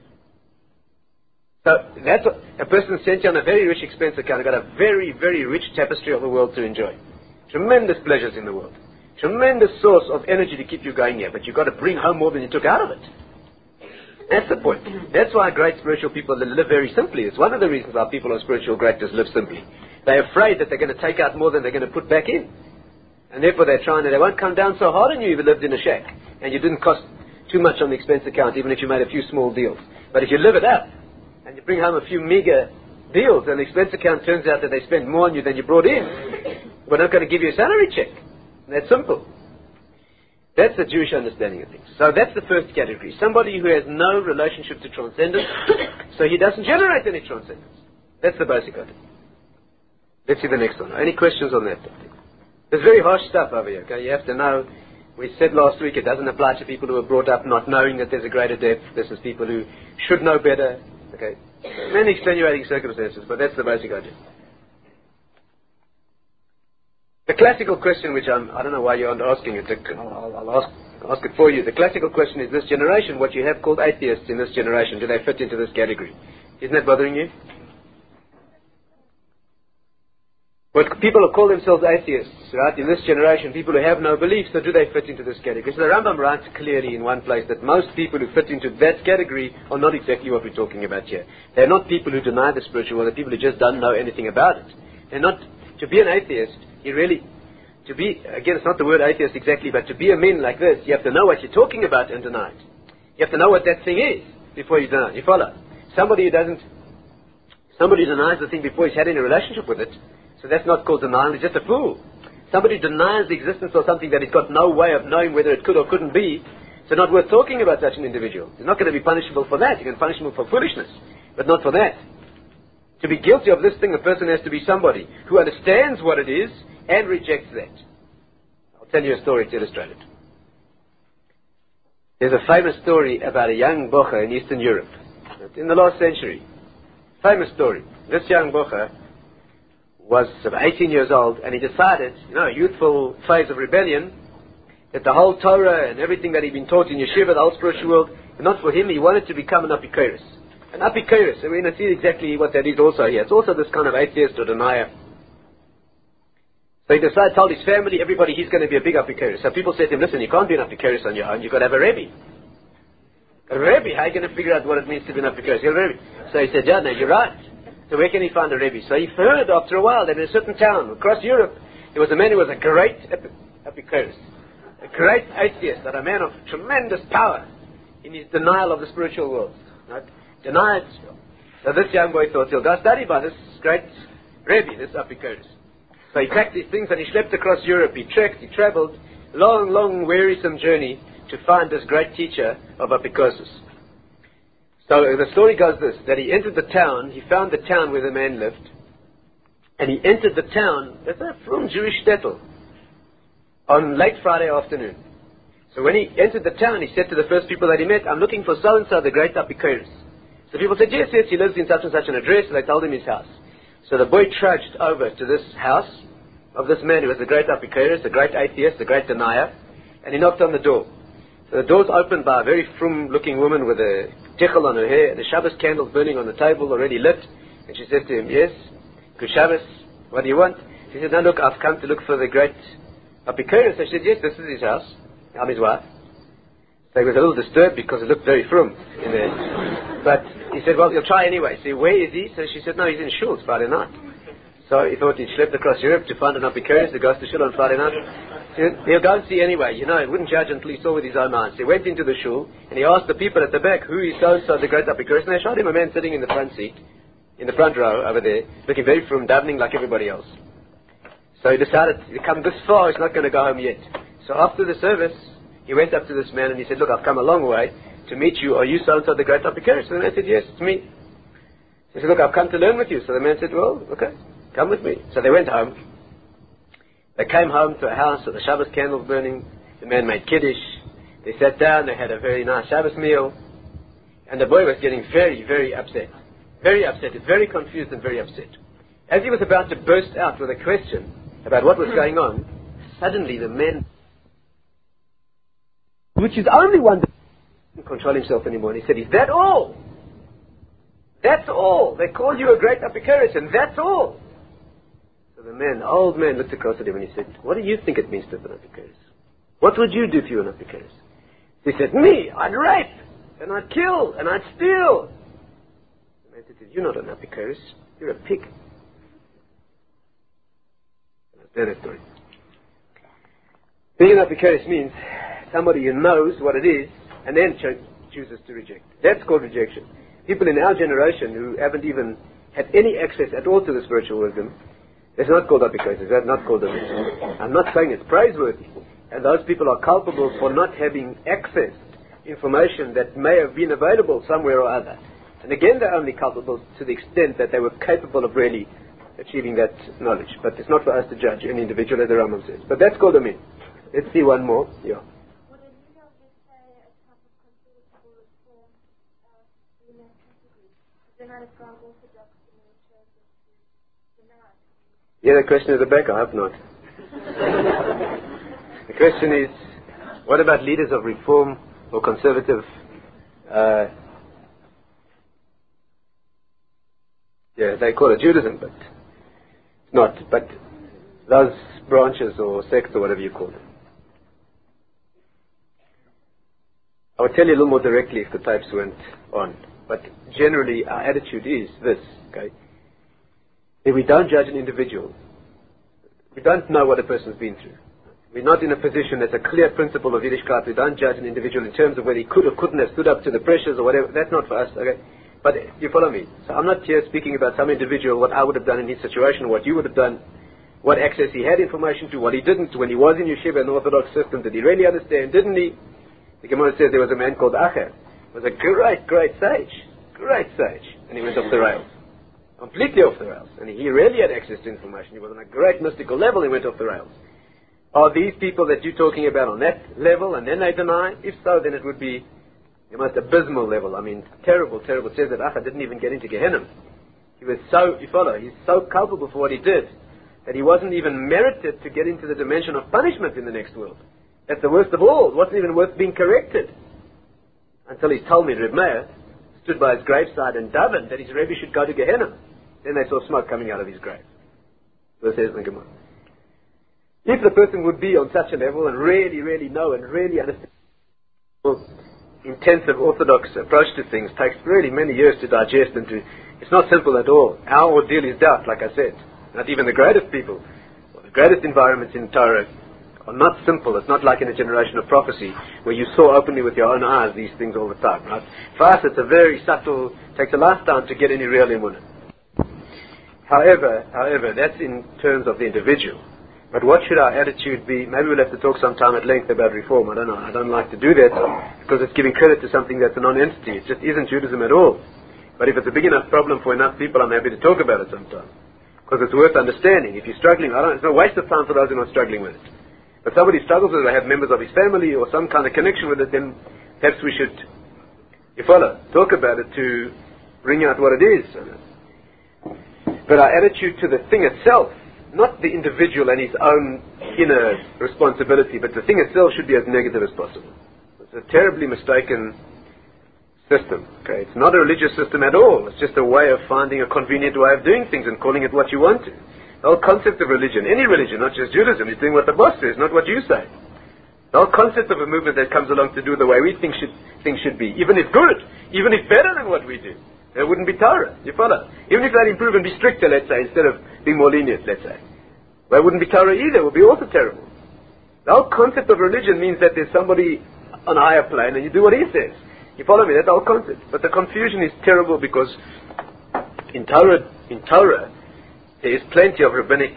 So that's what, a person sent you on a very rich expense account. Got a very, very rich tapestry of the world to enjoy. Tremendous pleasures in the world. Tremendous source of energy to keep you going here. But you've got to bring home more than you took out of it. That's the point. That's why great spiritual people live very simply. It's one of the reasons why people on spiritual greatness live simply. They're afraid that they're going to take out more than they're going to put back in. And therefore they're trying to, they won't come down so hard on you if you lived in a shack. And you didn't cost too much on the expense account, even if you made a few small deals. But if you live it up, and you bring home a few meager deals, and the expense account turns out that they spend more on you than you brought in, we're not going to give you a salary check. And that's simple. That's the Jewish understanding of things. So that's the first category. Somebody who has no relationship to transcendence, so he doesn't generate any transcendence. That's the basic idea. Let's see the next one. Any questions on that? There's very harsh stuff over here. Okay, you have to know. We said last week it doesn't apply to people who are brought up not knowing that there's a greater depth. This is people who should know better. Okay, many extenuating circumstances, but that's the basic idea. The classical question, which I'm, I don't know why you aren't asking it, I'll, I'll ask, ask it for you. The classical question is, this generation, what you have called atheists in this generation, do they fit into this category? Isn't that bothering you? What people who call themselves atheists, right, in this generation, people who have no beliefs, so do they fit into this category? So the Rambam writes clearly in one place that most people who fit into that category are not exactly what we're talking about here. They're not people who deny the spiritual world, they're people who just don't know anything about it. They're not, to be an atheist, you really, to be, again, it's not the word atheist exactly, but to be a min like this, you have to know what you're talking about and deny it. You have to know what that thing is before you deny it. You follow? Somebody who doesn't, somebody who denies the thing before he's had any relationship with it, so that's not called denial, he's just a fool. Somebody denies the existence of something that he's got no way of knowing whether it could or couldn't be, so not worth talking about such an individual. He's not going to be punishable for that. You can punish him for foolishness, but not for that. To be guilty of this thing, a person has to be somebody who understands what it is and rejects that. I'll tell you a story to illustrate it. There's a famous story about a young bocher in Eastern Europe, in the last century. Famous story. This young bocher was about eighteen years old, and he decided, you know, a youthful phase of rebellion, that the whole Torah and everything that he'd been taught in yeshiva, the whole spiritual world, not for him. He wanted to become an apikoros. An apikoros, and we're going to see exactly what that is also here. It's also this kind of atheist or denier. So he decided, told his family, everybody, he's going to be a big apikoros. So people said to him, listen, you can't be an apikoros on your own, you've got to have a rebbe. A rebbe, how are you going to figure out what it means to be an apikoros? You're a rebbe. So he said, yeah, no, you're right. So where can he find a rebbe? So he heard after a while that in a certain town across Europe, there was a man who was a great apikoros, a great atheist, but a man of tremendous power in his denial of the spiritual world. Right? Denied. So this young boy thought, he'll go study by this great rebbe, this apikoros. So he packed these things and he schlepped across Europe. He trekked, he traveled, long, long, wearisome journey to find this great teacher of apikoros. So the story goes this, that he entered the town, he found the town where the man lived, and he entered the town, that's a from Jewish shtetl, on late Friday afternoon. So when he entered the town, he said to the first people that he met, I'm looking for so-and-so, the great apikoros. So people said, yes, yes, he lives in such and such an address, and they told him his house. So the boy trudged over to this house of this man who was the great apikoros, the great atheist, the great denier, and he knocked on the door. So the door's opened by a very frum-looking woman with a tichel on her hair, and the Shabbos candles burning on the table, already lit. And she said to him, yes, good Shabbos, what do you want? He said, no, look, I've come to look for the great apikoros. So she said, yes, this is his house. I'm his wife. So he was a little disturbed because it looked very frum in there. But he said, well, you'll try anyway. So where is he? So she said, no, he's in shul, it's Friday night. So he thought he'd slept across Europe to find an apikoros who goes to shul on Friday night. He'll go and see anyway. You know, he wouldn't judge until he saw with his own eyes. He went into the shul, and he asked the people at the back, who is so-and-so, the great apikoros? And they showed him a man sitting in the front seat, in the front row over there, looking very frum, davening like everybody else. So he decided, to come this far, he's not going to go home yet. So after the service, he went up to this man and he said, look, I've come a long way to meet you. Are you so-and-so, the great apikoros? So the man said, yes, it's me. He said, look, I've come to learn with you. So the man said, well, okay, come with me. So they went home. They came home to a house with the Shabbos candles burning. The man made kiddush. They sat down. They had a very nice Shabbos meal. And the boy was getting very, very upset. Very upset. Very confused and very upset. As he was about to burst out with a question about what was going on, suddenly the man, which is only one that couldn't control himself anymore, and he said, is that all? That's all. They call you a great apikoros, and that's all. So the man, the old man, looked across at him and he said, what do you think it means to be an apikoros? What would you do if you were an apikoros? He said, me, I'd rape, and I'd kill, and I'd steal. The man said, you're not an apikoros, you're a pig. That's the story. Being an apikoros means somebody who knows what it is, and then cho- chooses to reject. That's called rejection. People in our generation who haven't even had any access at all to the spiritual wisdom, it's not called apikoros, that's not called a I'm not saying it's praiseworthy. And those people are culpable for not having access to information that may have been available somewhere or other. And again, they're only culpable to the extent that they were capable of really achieving that knowledge. But it's not for us to judge any individual, as the Rambam says. But that's called a min. Let's see one more. Yeah. Would a leader of, let's say, a type of considerable reform uh, in that category? Then I'd go orthodox in the church to deny. Yeah, the question is a back. I hope not. question is, what about leaders of reform or conservative? Uh, yeah, they call it Judaism, but it's not. But those branches or sects or whatever you call them. I would tell you a little more directly if the tapes went on. But generally, our attitude is this, okay? If we don't judge an individual, we don't know what a person's been through. We're not in a position, there's a clear principle of Yiddishkeit, we don't judge an individual in terms of whether he could or couldn't have stood up to the pressures or whatever. That's not for us, okay? But you follow me. So I'm not here speaking about some individual, what I would have done in his situation, what you would have done, what access he had information to, what he didn't, when he was in yeshiva, an Orthodox system, did he really understand, didn't he? The Gemara says there was a man called Acher, was a great, great sage, great sage, and he went off the rails, completely off the rails, and he really had access to information. He was on a great mystical level, he went off the rails. Are these people that you're talking about on that level, and then they deny? If so, then it would be the most abysmal level. I mean, terrible, terrible. It says that Acher didn't even get into Gehenna. He was so, you follow, he's so culpable for what he did, that he wasn't even merited to get into the dimension of punishment in the next world. That's the worst of all. It wasn't even worth being corrected. Until he told me, Reb Meir stood by his graveside and davened that his Rebbe should go to Gehenna. Then they saw smoke coming out of his grave. So it says in the Gemara. If the person would be on such a level and really, really know and really understand, well, intensive orthodox approach to things takes really many years to digest and to, it's not simple at all. Our ordeal is doubt, like I said. Not even the greatest people, or the greatest environments in Torah are not simple. It's not like in a generation of prophecy where you saw openly with your own eyes these things all the time, right? For us it's a very subtle, takes a lifetime to get any real emunah. However, however, that's in terms of the individual. But what should our attitude be? Maybe we'll have to talk sometime at length about reform. I don't know. I don't like to do that because it's giving credit to something that's a non-entity. It just isn't Judaism at all. But if it's a big enough problem for enough people, I'm happy to talk about it sometime. Because it's worth understanding. If you're struggling, I don't, it's no waste of time for those who are not struggling with it. But somebody struggles with it, they have members of his family or some kind of connection with it, then perhaps we should, you follow, talk about it to bring out what it is. But our attitude to the thing itself, not the individual and his own inner responsibility, but the thing itself should be as negative as possible. It's a terribly mistaken system. Okay, it's not a religious system at all. It's just a way of finding a convenient way of doing things and calling it what you want to. The whole concept of religion, any religion, not just Judaism, is doing what the boss says, not what you say. The whole concept of a movement that comes along to do the way we think should, things should be, even if good, even if better than what we do. There wouldn't be Torah, you follow? Even if they'd improve and be stricter, let's say, instead of being more lenient, let's say. There wouldn't be Torah either, it would be also terrible. The whole concept of religion means that there's somebody on a higher plane and you do what he says. You follow me? That's the whole concept. But the confusion is terrible because in Torah, in Torah, there is plenty of rabbinic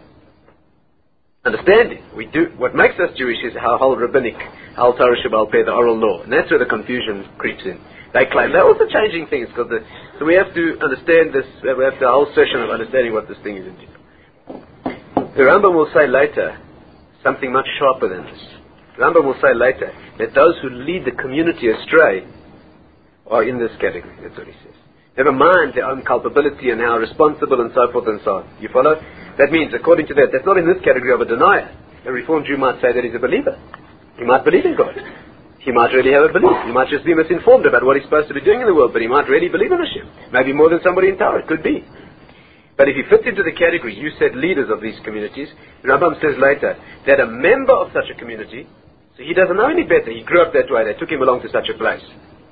understanding. We do, what makes us Jewish is our whole rabbinic, our Torah Shabbal Peh, the oral law. And that's where the confusion creeps in. They claim they're also changing things, because the, so we have to understand this, we have the whole session of understanding what this thing is into. The Rambam will say later something much sharper than this. The Rambam will say later that those who lead the community astray are in this category. That's what he says. Never mind their own culpability and how responsible and so forth and so on. You follow? That means, according to that, that's not in this category of a denier. A Reformed Jew might say that he's a believer. He might believe in God. He might really have a belief. He might just be misinformed about what he's supposed to be doing in the world, but he might really believe in Hashem. Maybe more than somebody in Torah. It could be. But if he fits into the category, you said leaders of these communities, the Rambam says later that a member of such a community, so he doesn't know any better. He grew up that way. They took him along to such a place.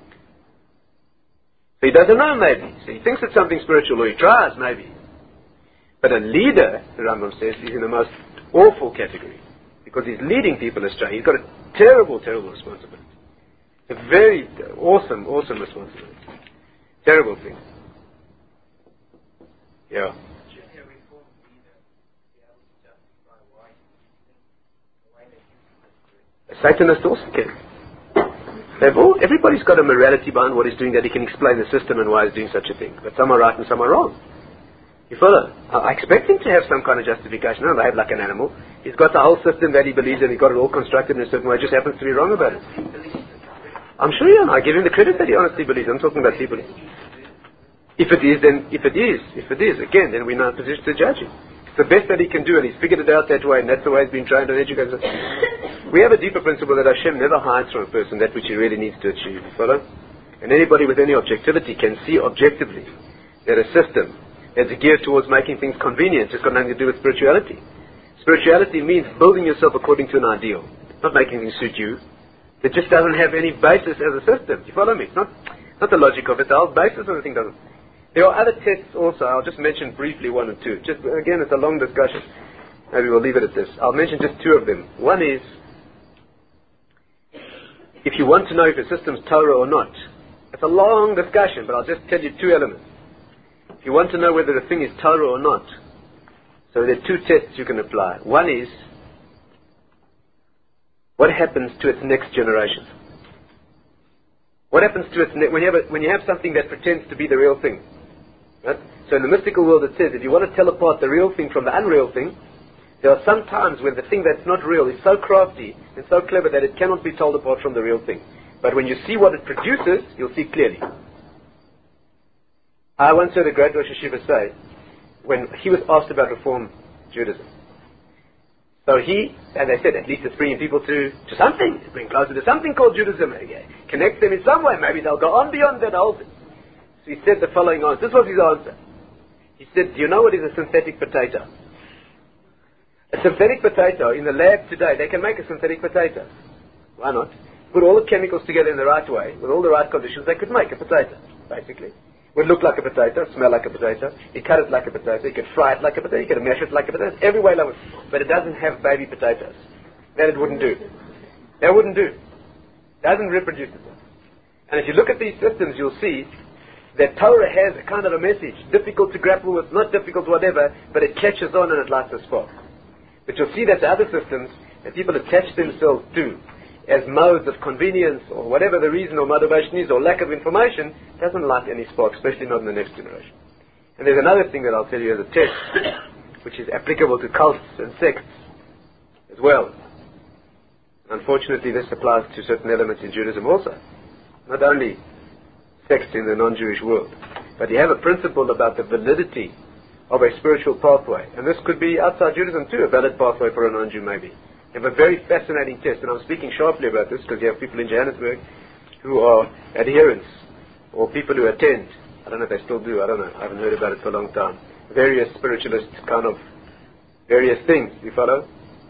So he doesn't know maybe. So he thinks it's something spiritual, or he tries maybe. But a leader, the Rambam says, is in the most awful category. Because he's leading people astray. He's got a terrible, terrible responsibility. A very awesome, awesome responsibility. Terrible thing. Yeah. A Satanist also can. They've all, everybody's got a morality behind what he's doing that he can explain the system and why he's doing such a thing. But some are right and some are wrong. You follow? I expect him to have some kind of justification. I don't behave like an animal. He's got the whole system that he believes in. He's got it all constructed in a certain way. He just happens to be wrong about it. I'm sure he is. I give him the credit that he honestly believes. I'm talking about people. If it is, then if it is, if it is, again, then we're not in a position to judge him. It's the best that he can do, and he's figured it out that way, and that's the way he's been trained and educated. We have a deeper principle that Hashem never hides from a person that which he really needs to achieve. You follow? And anybody with any objectivity can see objectively that a system that's geared towards making things convenient has got nothing to do with spirituality. Spirituality means building yourself according to an ideal, not making things suit you. It just doesn't have any basis as a system. You follow me? It's not, not the logic of it. The whole basis of the thing doesn't. There are other tests also. I'll just mention briefly one or two. Just again, it's a long discussion. Maybe we'll leave it at this. I'll mention just two of them. One is, if you want to know if a system's Torah or not, it's a long discussion, but I'll just tell you two elements. If you want to know whether the thing is Torah or not, so there are two tests you can apply. One is, what happens to its next generation? What happens to its ne- when you have a, when you have something that pretends to be the real thing? Right? So in the mystical world it says, if you want to tell apart the real thing from the unreal thing, there are some times when the thing that's not real is so crafty and so clever that it cannot be told apart from the real thing. But when you see what it produces, you'll see clearly. I once heard a great Rosh Hashiva say, when he was asked about Reform Judaism. So he, and they said, at least it's bringing people to, to something, to bring closer to something called Judaism, connect them in some way, maybe they'll go on beyond that whole thing. So he said the following answer. This was his answer. He said, do you know what is a synthetic potato? A synthetic potato, in the lab today, they can make a synthetic potato. Why not? Put all the chemicals together in the right way, with all the right conditions, they could make a potato, basically. Would look like a potato, smell like a potato, you cut it like a potato, you could fry it like a potato, you could mash it like a potato, every way like it. But it doesn't have baby potatoes. That it wouldn't do. That wouldn't do. It doesn't reproduce itself. And if you look at these systems, you'll see that Torah has a kind of a message, difficult to grapple with, not difficult whatever, but it catches on and it lights a spark. But you'll see that the other systems that people attach themselves to as modes of convenience or whatever the reason or motivation is or lack of information doesn't light any spark, especially not in the next generation. And there's another thing that I'll tell you as a test, which is applicable to cults and sects as well. Unfortunately, this applies to certain elements in Judaism also. Not only sects in the non-Jewish world, but you have a principle about the validity of a spiritual pathway. And this could be outside Judaism too, a valid pathway for a non-Jew maybe. You have a very fascinating test, and I'm speaking sharply about this because you have people in Johannesburg who are adherents or people who attend. I don't know if they still do, I don't know, I haven't heard about it for a long time. Various spiritualist kind of various things, you follow?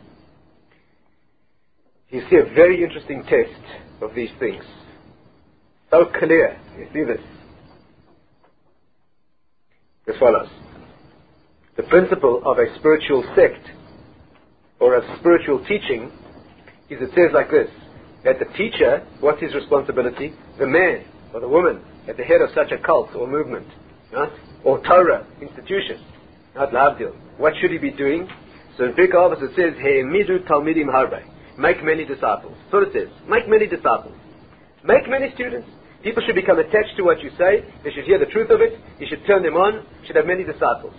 You see a very interesting test of these things. So clear, you see this. This follows. The principle of a spiritual sect or a spiritual teaching is, it says like this, that the teacher, what's his responsibility? The man or the woman at the head of such a cult or movement, right? Or Torah institution, not Lavdil. What should he be doing? So in Pirkei Avos it says, He'emidu talmidim harbe, make many disciples. So it says, make many disciples. Make many students. People should become attached to what you say. They should hear the truth of it. You should turn them on. You should have many disciples.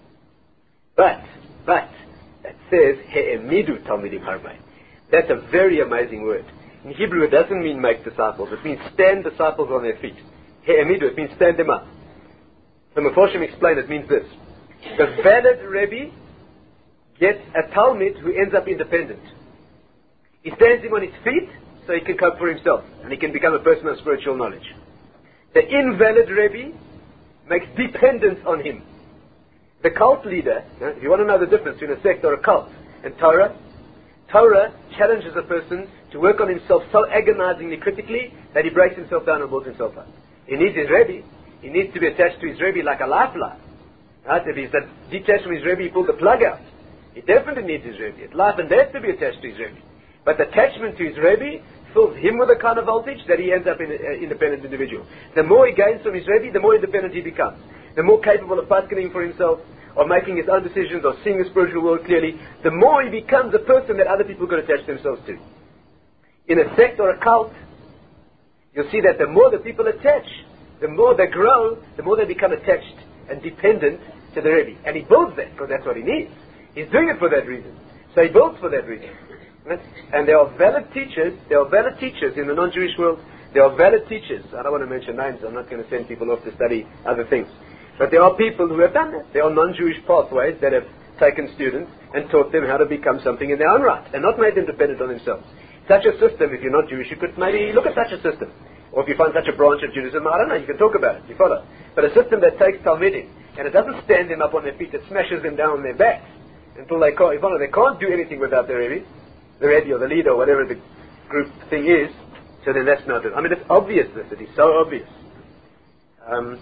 But, but, that says, He'emidu talmidim harbe. That's a very amazing word. In Hebrew, it doesn't mean make disciples. It means stand disciples on their feet. He'emidu, it means stand them up. The Meforshim explain it means this. The valid Rebbe gets a Talmid who ends up independent. He stands him on his feet so he can cope for himself and he can become a person of spiritual knowledge. The invalid Rebbe makes dependence on him. The cult leader, if you want to know the difference between a sect or a cult and Torah, Torah challenges a person to work on himself so agonizingly critically that he breaks himself down and builds himself up. He needs his Rebbe. He needs to be attached to his Rebbe like a lifeline. Right? If he's detached from his Rebbe, he pulls the plug out. He definitely needs his Rebbe. It's life and death to be attached to his Rebbe. But the attachment to his Rebbe fills him with a kind of voltage that he ends up in an independent individual. The more he gains from his Rebbe, the more independent he becomes. The more capable of paskening for himself, of making his own decisions, of seeing the spiritual world clearly, the more he becomes a person that other people can attach themselves to. In a sect or a cult, you'll see that the more the people attach, the more they grow, the more they become attached and dependent to the Rebbe. And he builds that, because that's what he needs. He's doing it for that reason. So he builds for that reason. Right? And there are valid teachers, there are valid teachers in the non-Jewish world, there are valid teachers. I don't want to mention names, I'm not going to send people off to study other things. But there are people who have done that. There are non-Jewish pathways that have taken students and taught them how to become something in their own right, and not made them dependent on themselves. Such a system, if you're not Jewish, you could maybe look at such a system. Or if you find such a branch of Judaism, I don't know, you can talk about it, you follow. But a system that takes Talmidim, and it doesn't stand them up on their feet, it smashes them down on their backs until they can't, you follow, they can't do anything without the Rebbe, the Rebbe or the leader or whatever the group thing is, so then that's not it. I mean, it's obvious this, it is so obvious. Um,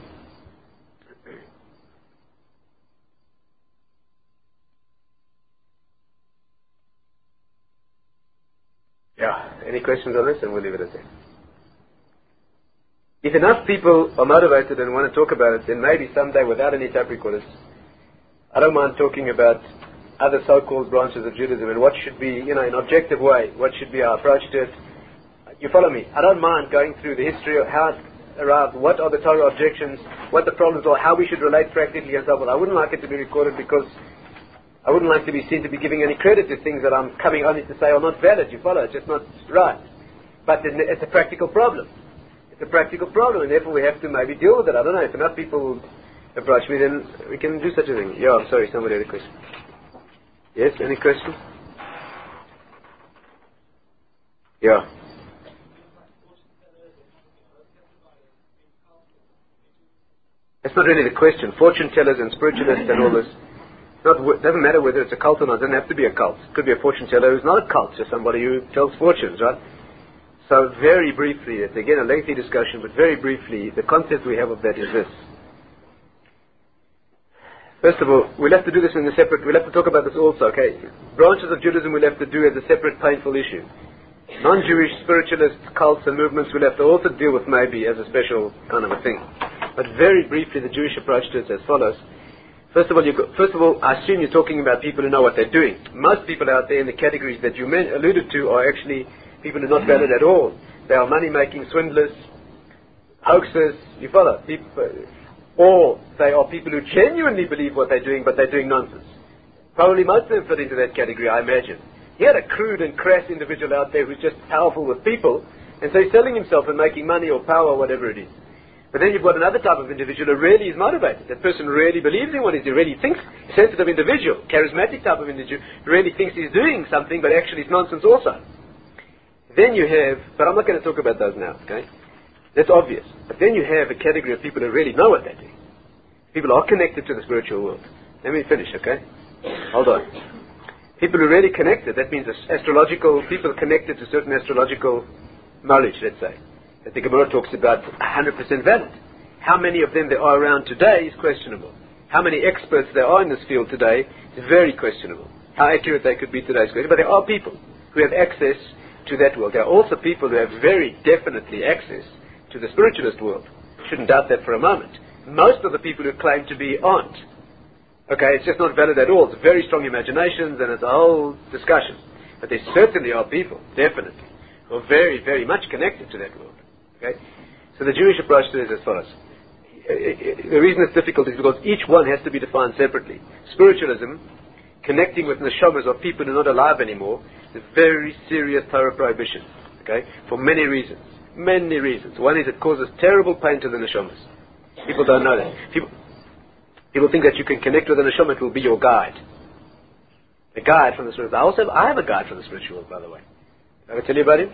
yeah, any questions on this? And we'll leave it at that. If enough people are motivated and want to talk about it, then maybe someday without any tape recorders, I don't mind talking about other so-called branches of Judaism and what should be, you know, in an objective way, what should be our approach to it. You follow me? I don't mind going through the history of how it arrived, what are the Torah objections, what the problems are, how we should relate practically and so forth. I wouldn't like it to be recorded because I wouldn't like to be seen to be giving any credit to things that I'm coming only to say are not valid. You follow? It's just not right. But it's a practical problem. It's a practical problem, and therefore we have to maybe deal with it. I don't know. If enough people approach me, then we can do such a thing. Yeah, I'm sorry. Somebody had a question. Yes, any question? Yeah. That's not really the question. Fortune tellers and spiritualists and all this. It doesn't matter whether it's a cult or not. It doesn't have to be a cult. It could be a fortune teller who's not a cult, just somebody who tells fortunes, right? So very briefly, it's again a lengthy discussion, but very briefly, the concept we have of that is this. First of all, we'll have to do this in a separate, we'll have to talk about this also, okay? Branches of Judaism we'll have to do as a separate painful issue. Non-Jewish spiritualist cults and movements we'll have to also deal with maybe as a special kind of a thing. But very briefly, the Jewish approach to it is as follows. First of all, you go, first of all, I assume you're talking about people who know what they're doing. Most people out there in the categories that you men- alluded to are actually people who are not valid at all. They are money-making swindlers, hoaxers, you follow? People, or they are people who genuinely believe what they're doing, but they're doing nonsense. Probably most of them fit into that category, I imagine. He had a crude and crass individual out there who's just powerful with people, and so he's selling himself and making money or power or whatever it is. But then you've got another type of individual who really is motivated. That person really believes in what he's doing, really thinks, sensitive individual, charismatic type of individual, who really thinks he's doing something, but actually it's nonsense also. Then you have, but I'm not going to talk about those now, okay? That's obvious. But then you have a category of people who really know what they're doing. People are connected to the spiritual world. Let me finish, okay? Hold on. People who are really connected, that means astrological, people connected to certain astrological knowledge, let's say. That the Gemara talks about one hundred percent valid. How many of them there are around today is questionable. How many experts there are in this field today is very questionable. How accurate they could be today is questionable. But there are people who have access to that world. There are also people who have very definitely access to the spiritualist world. Shouldn't doubt that for a moment. Most of the people who claim to be aren't. Okay, it's just not valid at all. It's very strong imaginations and it's a whole discussion. But there certainly are people, definitely, who are very, very much connected to that world. Okay? So the Jewish approach to this is as follows. The reason it's difficult is because each one has to be defined separately. Spiritualism, connecting with neshamas of people who are not alive anymore, is a very serious Torah prohibition. Okay? For many reasons. Many reasons. One is it causes terrible pain to the neshamas. People don't know that. People, people think that you can connect with a neshama, it will be your guide. A guide from the spiritual world. I also have, I have a guide from the spiritual world, by the way. Can I tell you about him?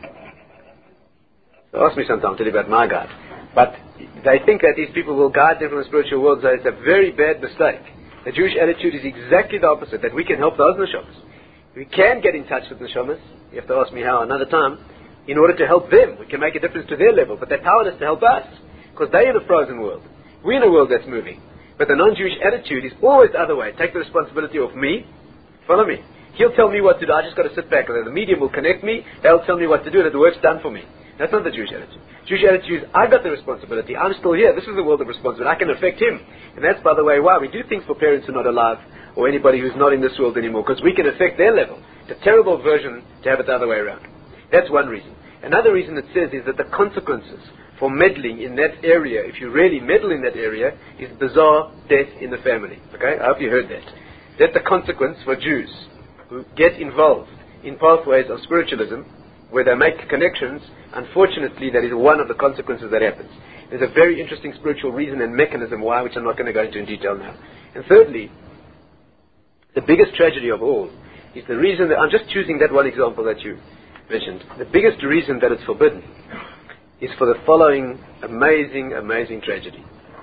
So ask me sometime, I'll tell you about my guide. But they think that these people will guide them from the spiritual world, so it's a very bad mistake. The Jewish attitude is exactly the opposite, that we can help those neshamas. We can get in touch with neshamas, you have to ask me how another time, in order to help them. We can make a difference to their level, but they're powerless to help us, because they're in a frozen world. We're in a world that's moving. But the non-Jewish attitude is always the other way. Take the responsibility off me, follow me. He'll tell me what to do, I just got to sit back, and the medium will connect me, they'll tell me what to do, and the work's done for me. That's not the Jewish attitude. Jewish attitude is, I got the responsibility, I'm still here, this is the world of responsibility, I can affect him. And that's, by the way, why we do things for parents who are not alive, or anybody who's not in this world anymore, because we can affect their level. It's a terrible version to have it the other way around. That's one reason. Another reason it says is that the consequences for meddling in that area, if you really meddle in that area, is bizarre death in the family. Okay? I hope you heard that. That's the consequence for Jews who get involved in pathways of spiritualism, where they make connections. Unfortunately, that is one of the consequences that happens. There's a very interesting spiritual reason and mechanism why, which I'm not going to go into in detail now. And thirdly, The biggest tragedy of all is the reason that, I'm just choosing that one example that you mentioned, the biggest reason that it's forbidden is for the following amazing, amazing tragedy.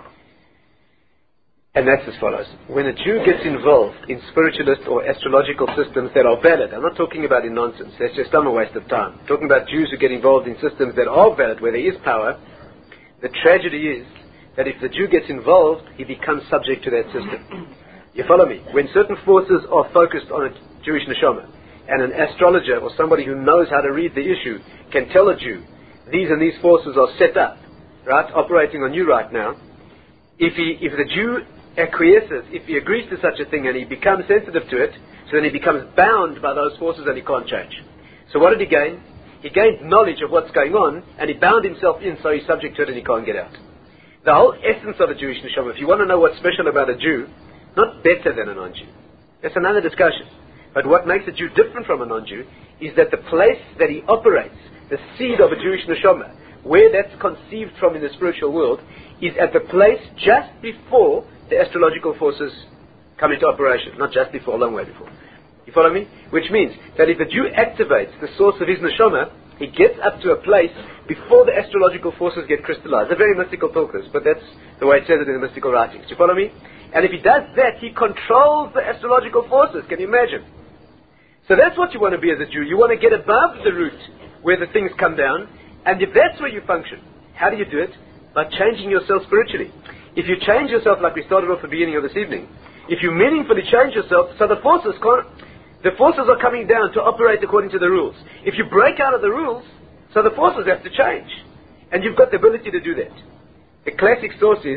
And that's as follows. When a Jew gets involved in spiritualist or astrological systems that are valid, I'm not talking about in nonsense, that's just dumb a waste of time. I'm talking about Jews who get involved in systems that are valid, where there is power. The tragedy is that if the Jew gets involved, he becomes subject to that system. You follow me? When certain forces are focused on a Jewish neshama, and an astrologer or somebody who knows how to read the issue can tell a Jew, these and these forces are set up, right, operating on you right now, if he, if the Jew acquiesces, if he agrees to such a thing and he becomes sensitive to it, so then he becomes bound by those forces and he can't change. So what did he gain? He gained knowledge of what's going on, and he bound himself in, so he's subject to it and he can't get out. The whole essence of a Jewish neshama, if you want to know what's special about a Jew, not better than a non-Jew, that's another discussion. But what makes a Jew different from a non-Jew is that the place that he operates, the seed of a Jewish neshama, where that's conceived from in the spiritual world, is at the place just before the astrological forces come into operation. Not just before, a long way before. You follow me? Which means that if a Jew activates the source of his neshama, he gets up to a place before the astrological forces get crystallized. They're very mystical talkers, but that's the way it says it in the mystical writings. Do you follow me? And if he does that, he controls the astrological forces. Can you imagine? So that's what you want to be as a Jew. You want to get above the root where the things come down, and if that's where you function, how do you do it? By changing yourself spiritually. If you change yourself like we started off at the beginning of this evening, if you meaningfully change yourself, so the forces can't, the forces are coming down to operate according to the rules. If you break out of the rules, so the forces have to change. And you've got the ability to do that. The classic source is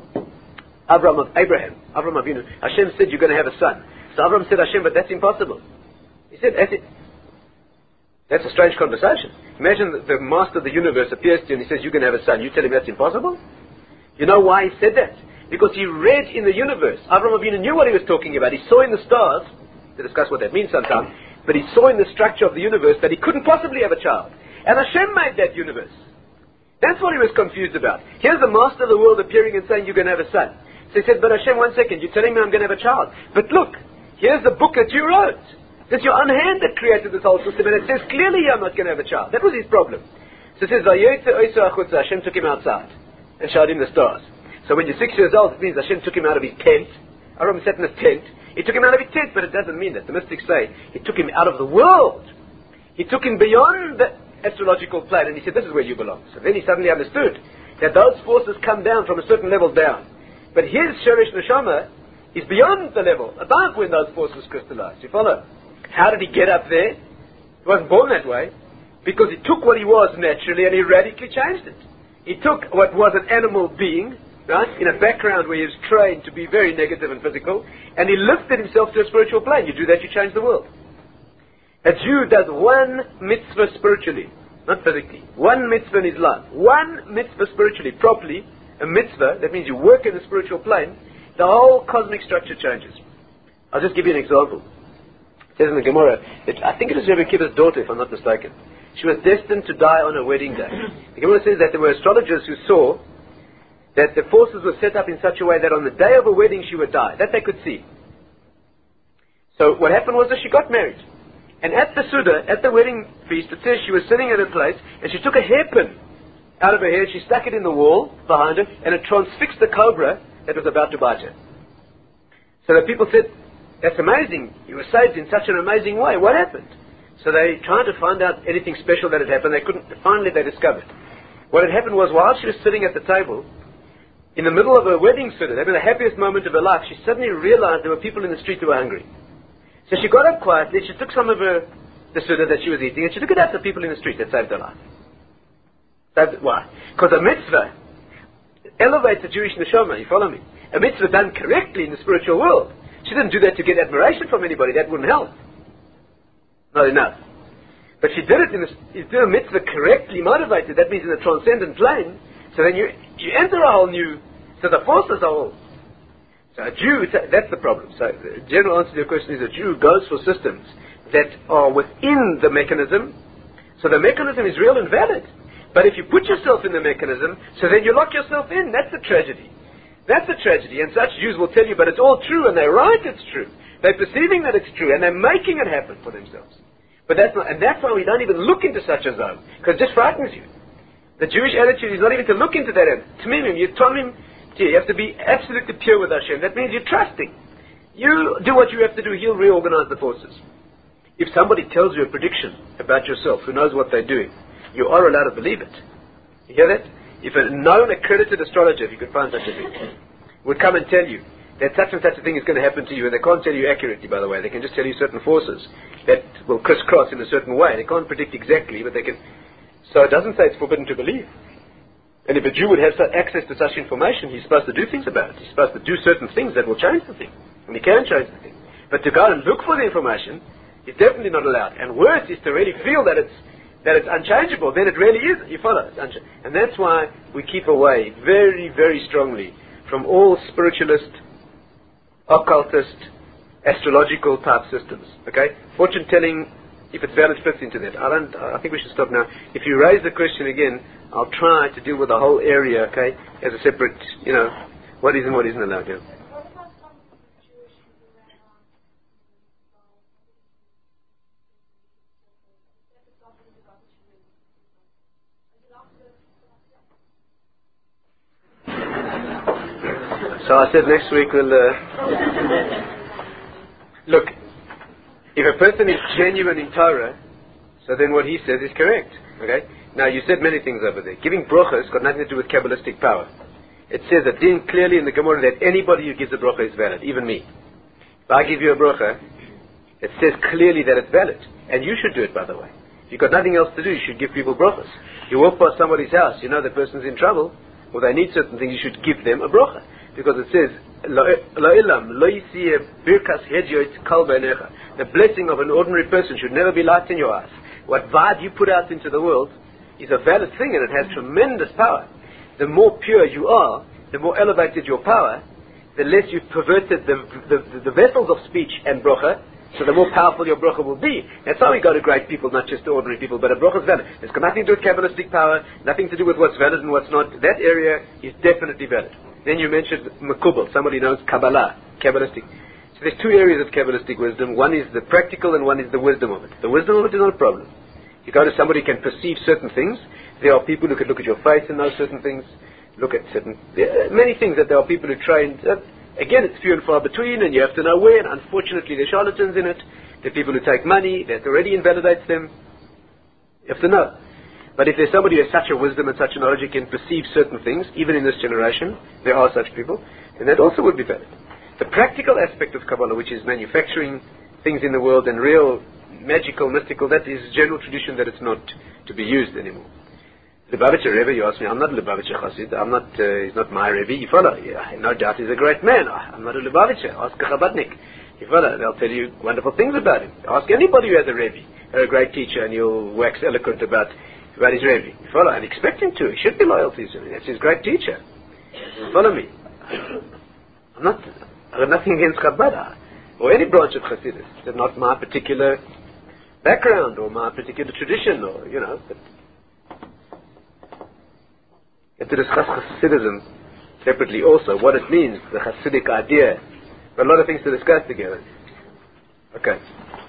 Abraham of Abraham, Abraham Avinu. Hashem said you're going to have a son. So Abraham said, Hashem, but that's impossible. He said, that's it. That's a strange conversation. Imagine the, the master of the universe appears to you and he says, you're going to have a son. You tell him that's impossible? You know why he said that? Because he read in the universe. Abraham Avinu knew what he was talking about. He saw in the stars, to discuss what that means sometime, but he saw in the structure of the universe that he couldn't possibly have a child. And Hashem made that universe. That's what he was confused about. Here's the master of the world appearing and saying, you're going to have a son. So he said, but Hashem, one second, you're telling me I'm going to have a child. But look, here's the book that you wrote. It's your own hand that created this whole system, and it says clearly I'm not going to have a child. That was his problem. So it says, Hashem took him outside and showed him the stars. So when you're six years old, it means Hashem took him out of his tent. Abraham sat in his tent. He took him out of his tent, but it doesn't mean that. The mystics say he took him out of the world. He took him beyond the astrological plane, and he said, this is where you belong. So then he suddenly understood that those forces come down from a certain level down. But his Sheresh Neshama is beyond the level, above when those forces crystallize. You follow? How did he get up there? He wasn't born that way. Because he took what he was naturally and he radically changed it. He took what was an animal being, right, in a background where he was trained to be very negative and physical, and he lifted himself to a spiritual plane. You do that, you change the world. A Jew does one mitzvah spiritually, not physically. One mitzvah in his life. One mitzvah spiritually, properly, a mitzvah, that means you work in the spiritual plane, the whole cosmic structure changes. I'll just give you an example. It says in the Gemara, that I think it was Rebbe Kiva's daughter, if I'm not mistaken. She was destined to die on her wedding day. The Gemara says that there were astrologers who saw that the forces were set up in such a way that on the day of her wedding she would die. That they could see. So what happened was that she got married. And at the Suda, at the wedding feast, it says she was sitting at her place and she took a hairpin out of her hair, she stuck it in the wall behind her, and it transfixed the cobra that was about to bite her. So the people said, that's amazing. You were saved in such an amazing way. What happened? So they tried to find out anything special that had happened. They couldn't. Finally, they discovered. What had happened was, while she was sitting at the table, in the middle of her wedding Suda, that was the happiest moment of her life, she suddenly realized there were people in the street who were hungry. So she got up quietly, she took some of her, the Suda that she was eating, and she took it out to people in the street. That saved her life. Saved, why? Because a mitzvah elevates a Jewish neshama, you follow me? A mitzvah done correctly in the spiritual world. She didn't do that to get admiration from anybody. That wouldn't help. Not enough. But she did it in a, you do a mitzvah correctly motivated. That means in a transcendent plane. So then you you enter a whole new. So the forces are all. So a Jew, that's the problem. So the general answer to your question is a Jew goes for systems that are within the mechanism. So the mechanism is real and valid. But if you put yourself in the mechanism, so then you lock yourself in. That's a tragedy. That's a tragedy. And such Jews will tell you, but it's all true, and they're right, it's true. They're perceiving that it's true, and they're making it happen for themselves. But that's not, and that's why we don't even look into such a zone, because it just frightens you. The Jewish attitude is not even to look into that. Tmimim, you told him, you have to be absolutely pure with Hashem. That means you're trusting. You do what you have to do, He'll reorganize the forces. If somebody tells you a prediction about yourself, who knows what they're doing, you are allowed to believe it. You hear that? If a known accredited astrologer, if you could find such a thing, would come and tell you that such and such a thing is going to happen to you, and they can't tell you accurately, by the way, they can just tell you certain forces that will crisscross in a certain way. They can't predict exactly, but they can. So it doesn't say it's forbidden to believe. And if a Jew would have access to such information, he's supposed to do things about it. He's supposed to do certain things that will change the thing. And he can change the thing. But to go and look for the information is definitely not allowed. And worse is to really feel that it's that it's unchangeable. Then it really is. You follow? It's uncha- and that's why we keep away very, very strongly from all spiritualist, occultist, astrological type systems. Okay? Fortune telling, if it's valid, fits into that. I don't. I think we should stop now. If you raise the question again, I'll try to deal with the whole area, okay, as a separate, you know, what is and what isn't allowed here. So I said next week we'll uh, look. If a person is genuine in Torah, so then what he says is correct. Okay. Now you said many things over there. Giving brochas got nothing to do with Kabbalistic power. It says that then clearly in the Gemara that anybody who gives a brocha is valid, even me. If I give you a brocha, it says clearly that it's valid, and you should do it, by the way. If you've got nothing else to do, you should give people brochas. You walk past somebody's house, you know the person's in trouble, or they need certain things, you should give them a brocha. Because it says, the blessing of an ordinary person should never be light in your eyes. What vibe you put out into the world is a valid thing, and it has tremendous power. The more pure you are, the more elevated your power, the less you've perverted the, the, the vessels of speech and brocha, so the more powerful your brocha will be. That's how we go to great people, not just to ordinary people, but a brocha is valid. It's got nothing to do with Kabbalistic power, nothing to do with what's valid and what's not. That area is definitely valid. Then you mentioned Makubal, somebody knows Kabbalah, Kabbalistic. So there's two areas of Kabbalistic wisdom. One is the practical and one is the wisdom of it. The wisdom of it is not a problem. You go to somebody who can perceive certain things. There are people who can look at your face and know certain things. Look at certain, there are many things that there are people who train. Uh, again, it's few and far between, and you have to know where, and unfortunately there are charlatans in it. There are people who take money, that already invalidates them. You have to know. But if there's somebody who has such a wisdom and such a knowledge, who can perceive certain things, even in this generation, there are such people, then that also would be valid. The practical aspect of Kabbalah, which is manufacturing things in the world and real magical, mystical, that is general tradition that it's not to be used anymore. Lubavitcher Rebbe, you ask me, I'm not a Lubavitcher Chassid, I'm not, uh, he's not my Rebbe, you follow, yeah, no doubt he's a great man, I'm not a Lubavitcher, ask a Chabadnik, you follow, they'll tell you wonderful things about him. Ask anybody who has a Rebbe, or a great teacher, and you'll wax eloquent about, about his Rebbe, you follow, and expect him to, he should be loyal to his Rebbe, that's his great teacher. You follow me? I'm not, I have nothing against Chabad, or any branch of Chassidus, it's not my particular background or my particular tradition, or you know. But and to discuss Hasidism separately also, what it means, the Hasidic idea, but a lot of things to discuss together. Okay.